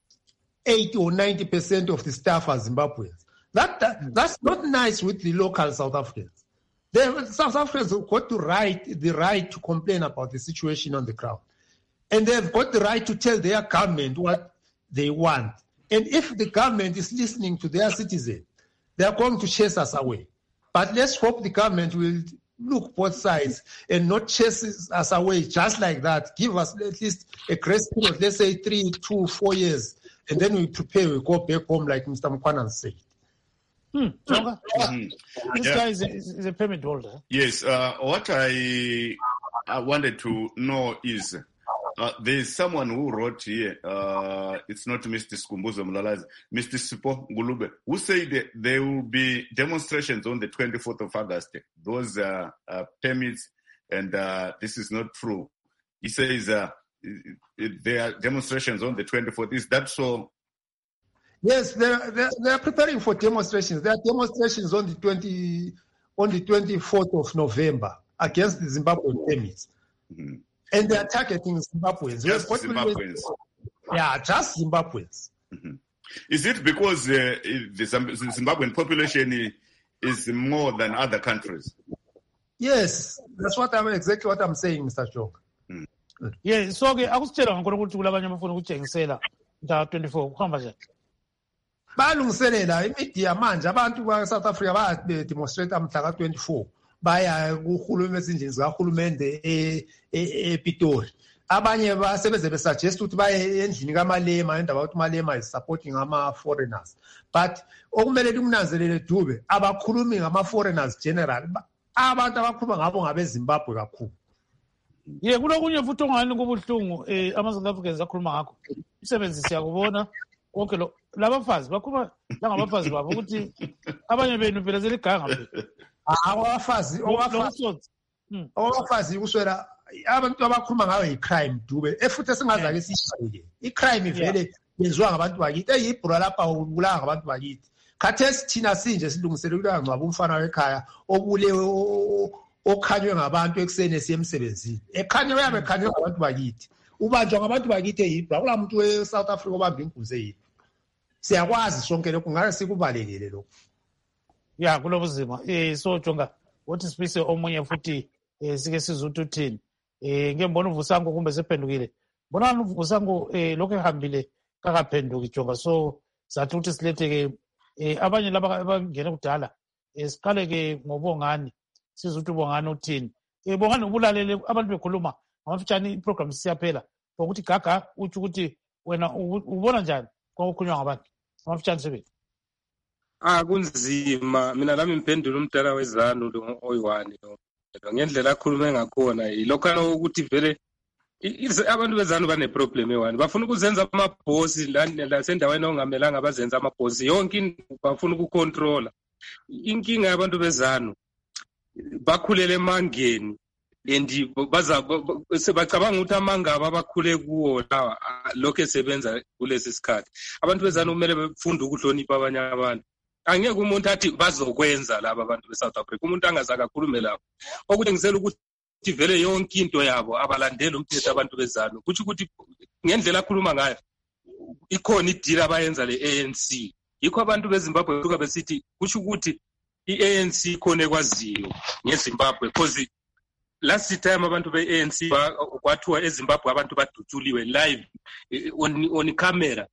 eighty or ninety percent of the staff are Zimbabweans. That, that That's not nice with the local South Africans. They, South Africans have got the right, the right to complain about the situation on the ground. And they've got the right to tell their government what they want. And if the government is listening to their citizens, they are going to chase us away. But let's hope the government will look both sides and not chase us away just like that. Give us at least a grace period, let's say three, two, four years, and then we prepare, we go back home like Mister Mkwana said. Hmm. Mm-hmm. This yeah. guy is a, is a permit holder. Yes. Uh, what I, I wanted to know is uh, there's someone who wrote here, uh, it's not Mister Skumbuzo Mlalazi, Mister Sipho Ngulube, who said that there will be demonstrations on the twenty-fourth of August. Those uh, uh, permits, and uh, this is not true. He says uh, there are demonstrations on the twenty-fourth. Is that so? Yes, they're, they're, they're preparing for demonstrations. There are demonstrations on the twenty on the twenty-fourth of November against the Zimbabwean permits. Mm-hmm. And they are targeting Zimbabweans. Just Zimbabweans. Yeah, just Zimbabweans. Mm-hmm. Is it because uh, the Zimbabwean population is more than other countries? Yes, that's what I'm exactly what I'm saying, Mister Chok. Mm. Yeah, so okay, akusitshela ngikho ukuthi kulabanye abafuna ukutshengisela mhla twenty-four kuhamba njani? Balungiselela imedia manje abantu ba South Africa ba demonstrate amhla ka twenty-four baya kuhulumende ezindlini zikahulumende ePitori. Abanye basebenze besuggest ukuthi baye endlini kaMalema endaba ukuthi Malema is supporting ama foreigners. But okumele ukunanzelele Dube abakhulumi ngama foreigners general abantu abakhuluma ngabo ngabezimbabwe kakhulu. Ye kulokunye futhi ongani kubuhlungu eh ama-South Africans akhuluma ngakho. Umsebenzi siyakubona konke lo labafazi bakhuluma langabafazi babo ukuthi abanye benu phela seliganga phela. Abafazi abafazi abafazi kuswela abantu abakhuluma ngayo i-crime dube efuthi esingazake siyibhaleke. I-crime ivele yenziwa ngabantu bakithi eyibhura lapha ubulanga ngabantu bakithi. Khathesi thina sinje silungiselelwa ngcwaba umfana wekhaya obulewe okhanywe ngabantu ekuseni siye emsebenzini. Ekhanywe uyabe ekhanywe ngabantu bakithi. Ubanjwa ngabantu bakithi eyibhura kula muntu we-South Africa obamba inkunzi eyibhura. Siyakwazi sonke lokho ngake sikubalekele lokho. Ya kulobuzima eh so jonga wathi sipise omunye futhi eh sike sizuthi uthini eh ngembona uvusango kumbe sephendukile bona uvusango eh lokho ehambile kakaphenduki jonga so sathi ukuthi siletheke eh abanye laba abangena kudala esiqale ke ngobongani sizuthi ubongani uthini eh bongani ubulalele abantu bekhuluma ngamafitshane iprogram siyaphela ukuthi gaga uthi ukuthi wena ubona njani kwakukhulunywa ngabantu ngamafitshane sebe. Ah kunzima mina lami imphendula umdala wezanu lo oyiwani lo ngendlela akhulume ngakhona yilokho ukuthi vele abantu bezanu bane problem ewani bafuna ukuzenza amabhosi la sendaweni ongamelanga bazenza amabhosi yonke bafuna ukucontrola inkinga yabantu bezanu bakhulele emangeni endi baza sebacabanga ukuthi amangaba bakhule kuwo lawa lokho esebenza kulesi sikhathi abantu bezanu kumele befunde ukuhlonipha abanye abantu. Angeke umuntu athi bazokwenza laba abantu beSouth Africa umuntu angaza kakhulume lapho okutshengisela ukuthi vele yonke into yabo abalandeli umthetho abantu bezanu kuthi ukuthi ngendlela akhuluma ngayo ikhona idila abayenza le-A N C yikho abantu beZimbabwe kuka besithi kuthi ukuthi i-A N C ikhona ekwaziyo ngeZimbabwe because last time abantu be-A N C kwathiwa eZimbabwe abantu badutshuliwe live on on camera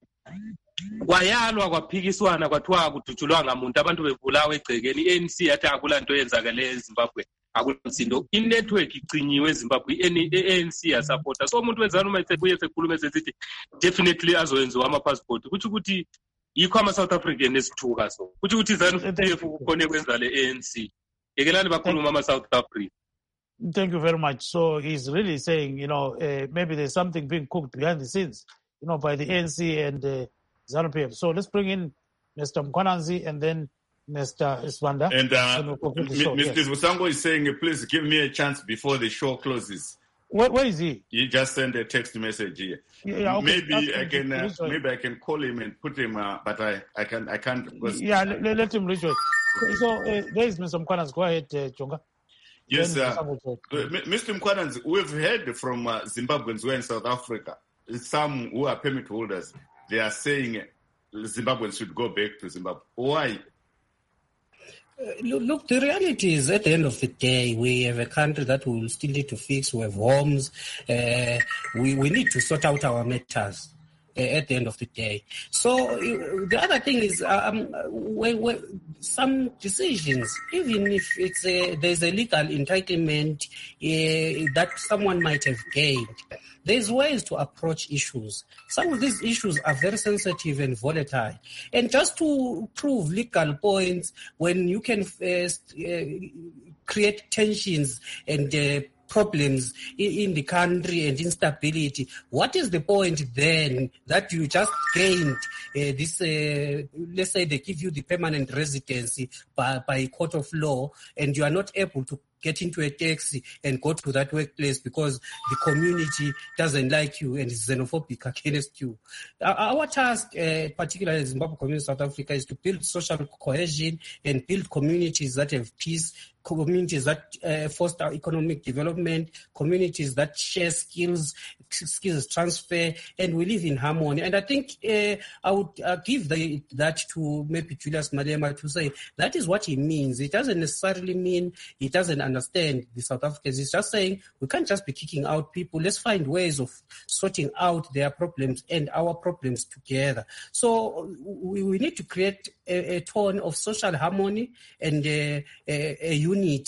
kwayalwa kwaphikiswana kwathiwa kudutshulwa ngamuntu abantu bebulawa egcekeni i-A N C yathi akulanto yenzakale eZimbabwe akulomsindo inetwork icinyiwe eZimbabwe i-A N C yasupporta so umuntu wenzana uma esebuye sekhuluma esithi definitely azoyenziwa ama-passport kuthi ukuthi yikho ama-South African esithuka so kuthi ukuthi ZANU-P F kukhona kwenza le-A N C yekelani bakhuluma ama-South Africa. Thank you very much. So he's really saying, you know, uh, maybe there's something being cooked behind the scenes, you know, by the A N C and uh, ZANU-P F. So let's bring in Mister Mkhwananzi and then Mister Iswanda. And uh, we'll Mister Yes. Vusango is saying, please give me a chance before the show closes. Where, where is he? He just sent a text message here. Yeah, yeah, okay. Maybe I can uh, maybe I can call him and put him, uh, but I, I can I can't. Because yeah, let, let him reach out. So uh, there is Mister Mkhwananzi. Go ahead, uh, Jonga. Yes, uh, Mister Mkhwananzi, we've heard from uh, Zimbabweans who are in South Africa, some who are permit holders. They are saying Zimbabweans should go back to Zimbabwe. Why? Uh, look, look, the reality is at the end of the day, we have a country that we will still need to fix. We have homes. Uh, we, we need to sort out our matters uh, at the end of the day. So uh, the other thing is um, when, when some decisions, even if it's a, there's a legal entitlement uh, that someone might have gained, there's ways to approach issues. Some of these issues are very sensitive and volatile. And just to prove legal points, when you can uh, uh, create tensions and uh, problems in, in the country and instability, what is the point then that you just gained uh, this, uh, let's say they give you the permanent residency by, by a court of law and you are not able to get into a taxi and go to that workplace because the community doesn't like you and is xenophobic against you. Our task, uh, particularly in Zimbabwe community, South Africa, is to build social cohesion and build communities that have peace, communities that uh, foster economic development, communities that share skills, skills transfer, and we live in harmony. And I think uh, I would uh, give the, that to maybe Julius Malema to say that is what he means. It doesn't necessarily mean he doesn't understand the South Africans. He's just saying we can't just be kicking out people. Let's find ways of sorting out their problems and our problems together. So we, we need to create a, a tone of social harmony and a, a, a unity.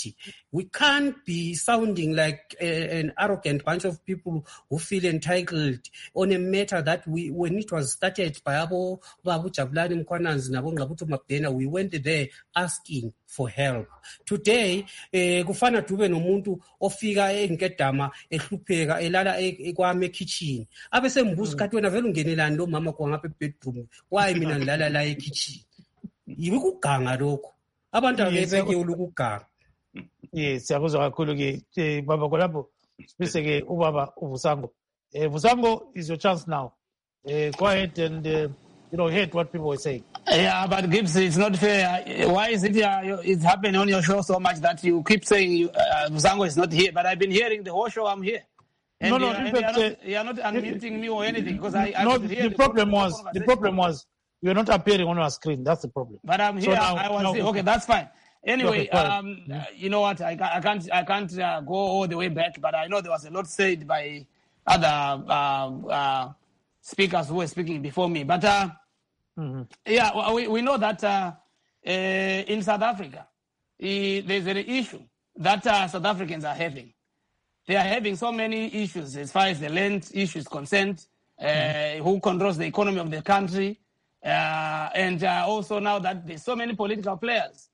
We can't be sounding like a, an arrogant bunch of people who feel entitled on a matter that we, when it was started by Abo Babu Jabulani Mkhwananzi Nabo Ngqabutho Mabhena, we went there asking for help. Today, eh, kufana tube nomuntu ofika engedama ehlupheka elala kwame kitchen. Abe sembuza kathi wena vele ungenelani lo mama kwangapha bedroom. Why mina ngilala la e kitchen? Yibe kuganga lokho. Abantu abebeke ulukuganga. Yes, siyakuzwa kakhulu ke baba kolapho sibise ke ubaba uVusango. Eh Vusango, is your chance now. Uh, go ahead and uh, you know hear what people are saying. Yeah, but Gibbs, it's not fair. Why is it uh, it's happening on your show so much that you keep saying you, uh, Vusango is not here? But I've been hearing the whole show. I'm here. And no, no, you're, in fact, you're, not, you're not unmuting me or anything because I. I no, the, the problem was the problem was you're not appearing on our screen. That's the problem. But I'm here. So now, I was now, here. Okay, that's fine. Anyway, okay, um, yeah. you know what? I, I can't I can't uh, go all the way back, but I know there was a lot said by other uh, uh, speakers who were speaking before me. But uh, mm-hmm. yeah, we we know that uh, uh, in South Africa, uh, there's an issue that uh, South Africans are having. They are having so many issues as far as the land issue is concerned. Uh, mm-hmm. Who controls the economy of the country, uh, and uh, also now that there's so many political players.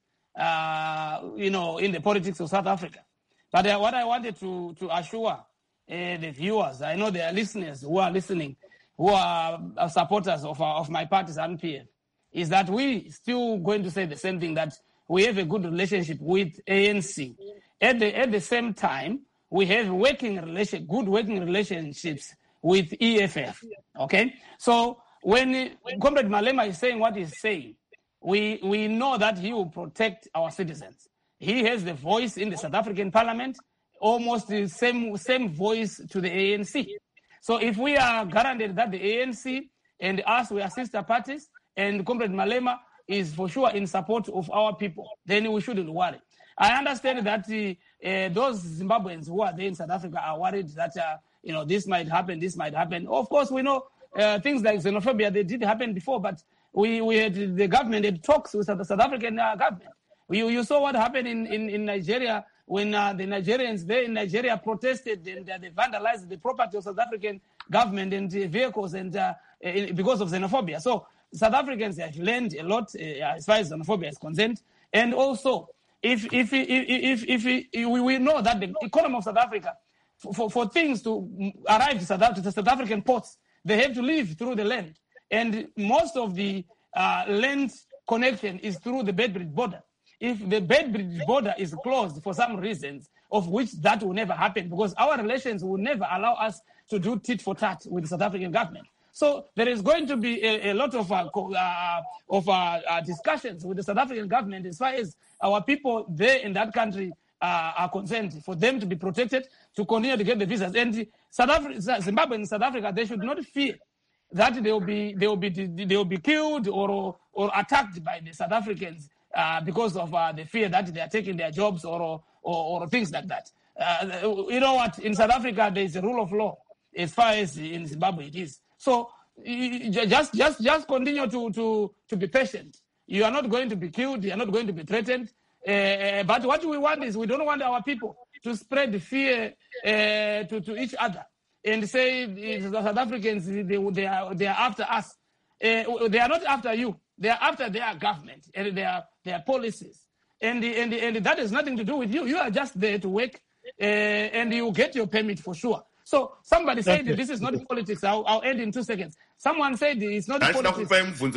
Uh, you know, in the politics of South Africa. But uh, what I wanted to, to assure uh, the viewers, I know there are listeners who are listening, who are uh, supporters of, our, of my party's M P F, is that we still going to say the same thing, that we have a good relationship with A N C. At the, at the same time, we have working relation, good working relationships with E F F, okay? So when Comrade Malema is saying what he's saying, We we know that he will protect our citizens. He has the voice in the South African Parliament, almost the same same voice to the A N C. So if we are guaranteed that the A N C and us, we are sister parties, and Comrade Malema is for sure in support of our people, then we shouldn't worry. I understand that uh, uh, those Zimbabweans who are there in South Africa are worried that uh, you know this might happen, this might happen. Of course, we know uh, things like xenophobia, they did happen before, but We we had the government had talks with the South African uh, government. You you saw what happened in, in, in Nigeria when uh, the Nigerians there in Nigeria protested and uh, they vandalized the property of South African government and uh, vehicles and uh, uh, because of xenophobia. So South Africans have learned a lot uh, as far as xenophobia is concerned. And also, if if if if, if, if we, we know that the economy of South Africa, for, for, for things to arrive to South, to the South African ports, they have to live through the land. And most of the uh, land connection is through the Beitbridge border. If the Beitbridge border is closed for some reasons, of which that will never happen, because our relations will never allow us to do tit for tat with the South African government. So there is going to be a, a lot of uh, uh, of uh, uh, discussions with the South African government as far as our people there in that country uh, are concerned, for them to be protected, to continue to get the visas. And South Africa, Zimbabwe and South Africa, they should not fear that they will be they will be they will be killed or or attacked by the South Africans uh, because of uh, the fear that they are taking their jobs or or, or things like that. Uh, you know what? In South Africa, there is a rule of law as far as in Zimbabwe it is. So just just just continue to to to be patient. You are not going to be killed. You are not going to be threatened. Uh, but what we want is we don't want our people to spread fear uh, to to each other and say the South Africans they they are they are after us. Uh, they are not after you. They are after their government and their their policies. And the, and the, and that has nothing to do with you. You are just there to work, uh, and you get your permit for sure. So somebody said this is not politics. I'll, I'll end in two seconds. Someone said it's not politics.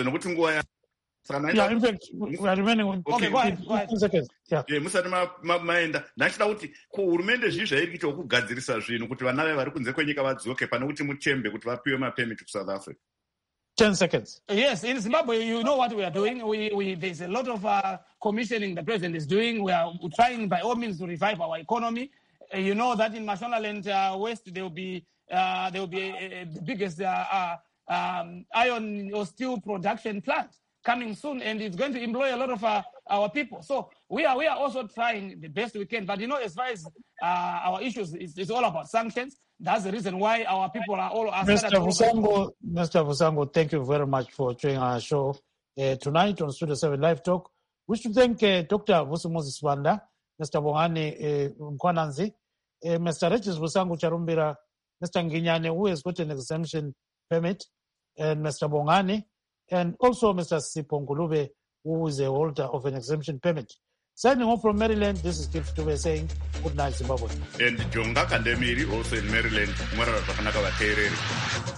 Yeah, in fact, we are remaining with... Okay, go ahead, go ahead. Two seconds. Yeah. musati maenda ndachida kuti kuhurumende zvii zvairikuita kugadzirisa zvinhu kuti vana vari kunze kwenyika vadzoke pane kuti muchembe kuti vapiwe mapemiti kuSouth Africa. Ten seconds. Yes, in Zimbabwe, you know what we are doing. We, we there's a lot of uh, commissioning the president is doing. We are trying by all means to revive our economy. Uh, you know that in Mashonaland uh, West there will be uh, there will be a, a, the biggest uh, uh, um, iron or steel production plant coming soon, and it's going to employ a lot of uh, our people. So we are we are also trying the best we can. But you know, as far as uh, our issues, it's, it's all about sanctions. That's the reason why our people are all... Mister Vusango, Mister Vusango, thank you very much for joining our show uh, tonight on Studio seven Live Talk. We should thank uh, Doctor Vusimuzi Sibanda, Mister Bongani uh, Mkwananzi, uh, Mister Regis Busangu Charumbira, Mister Nginyane, who has got an exemption permit, and Mister Bongani, and also Mister Sipongulube, who is a holder of an exemption permit. Signing off from Maryland, this is Gift Tube saying good night, Zimbabwe. And Jonga Kandemiri, also in Maryland, Mwara Takanaka Tereri.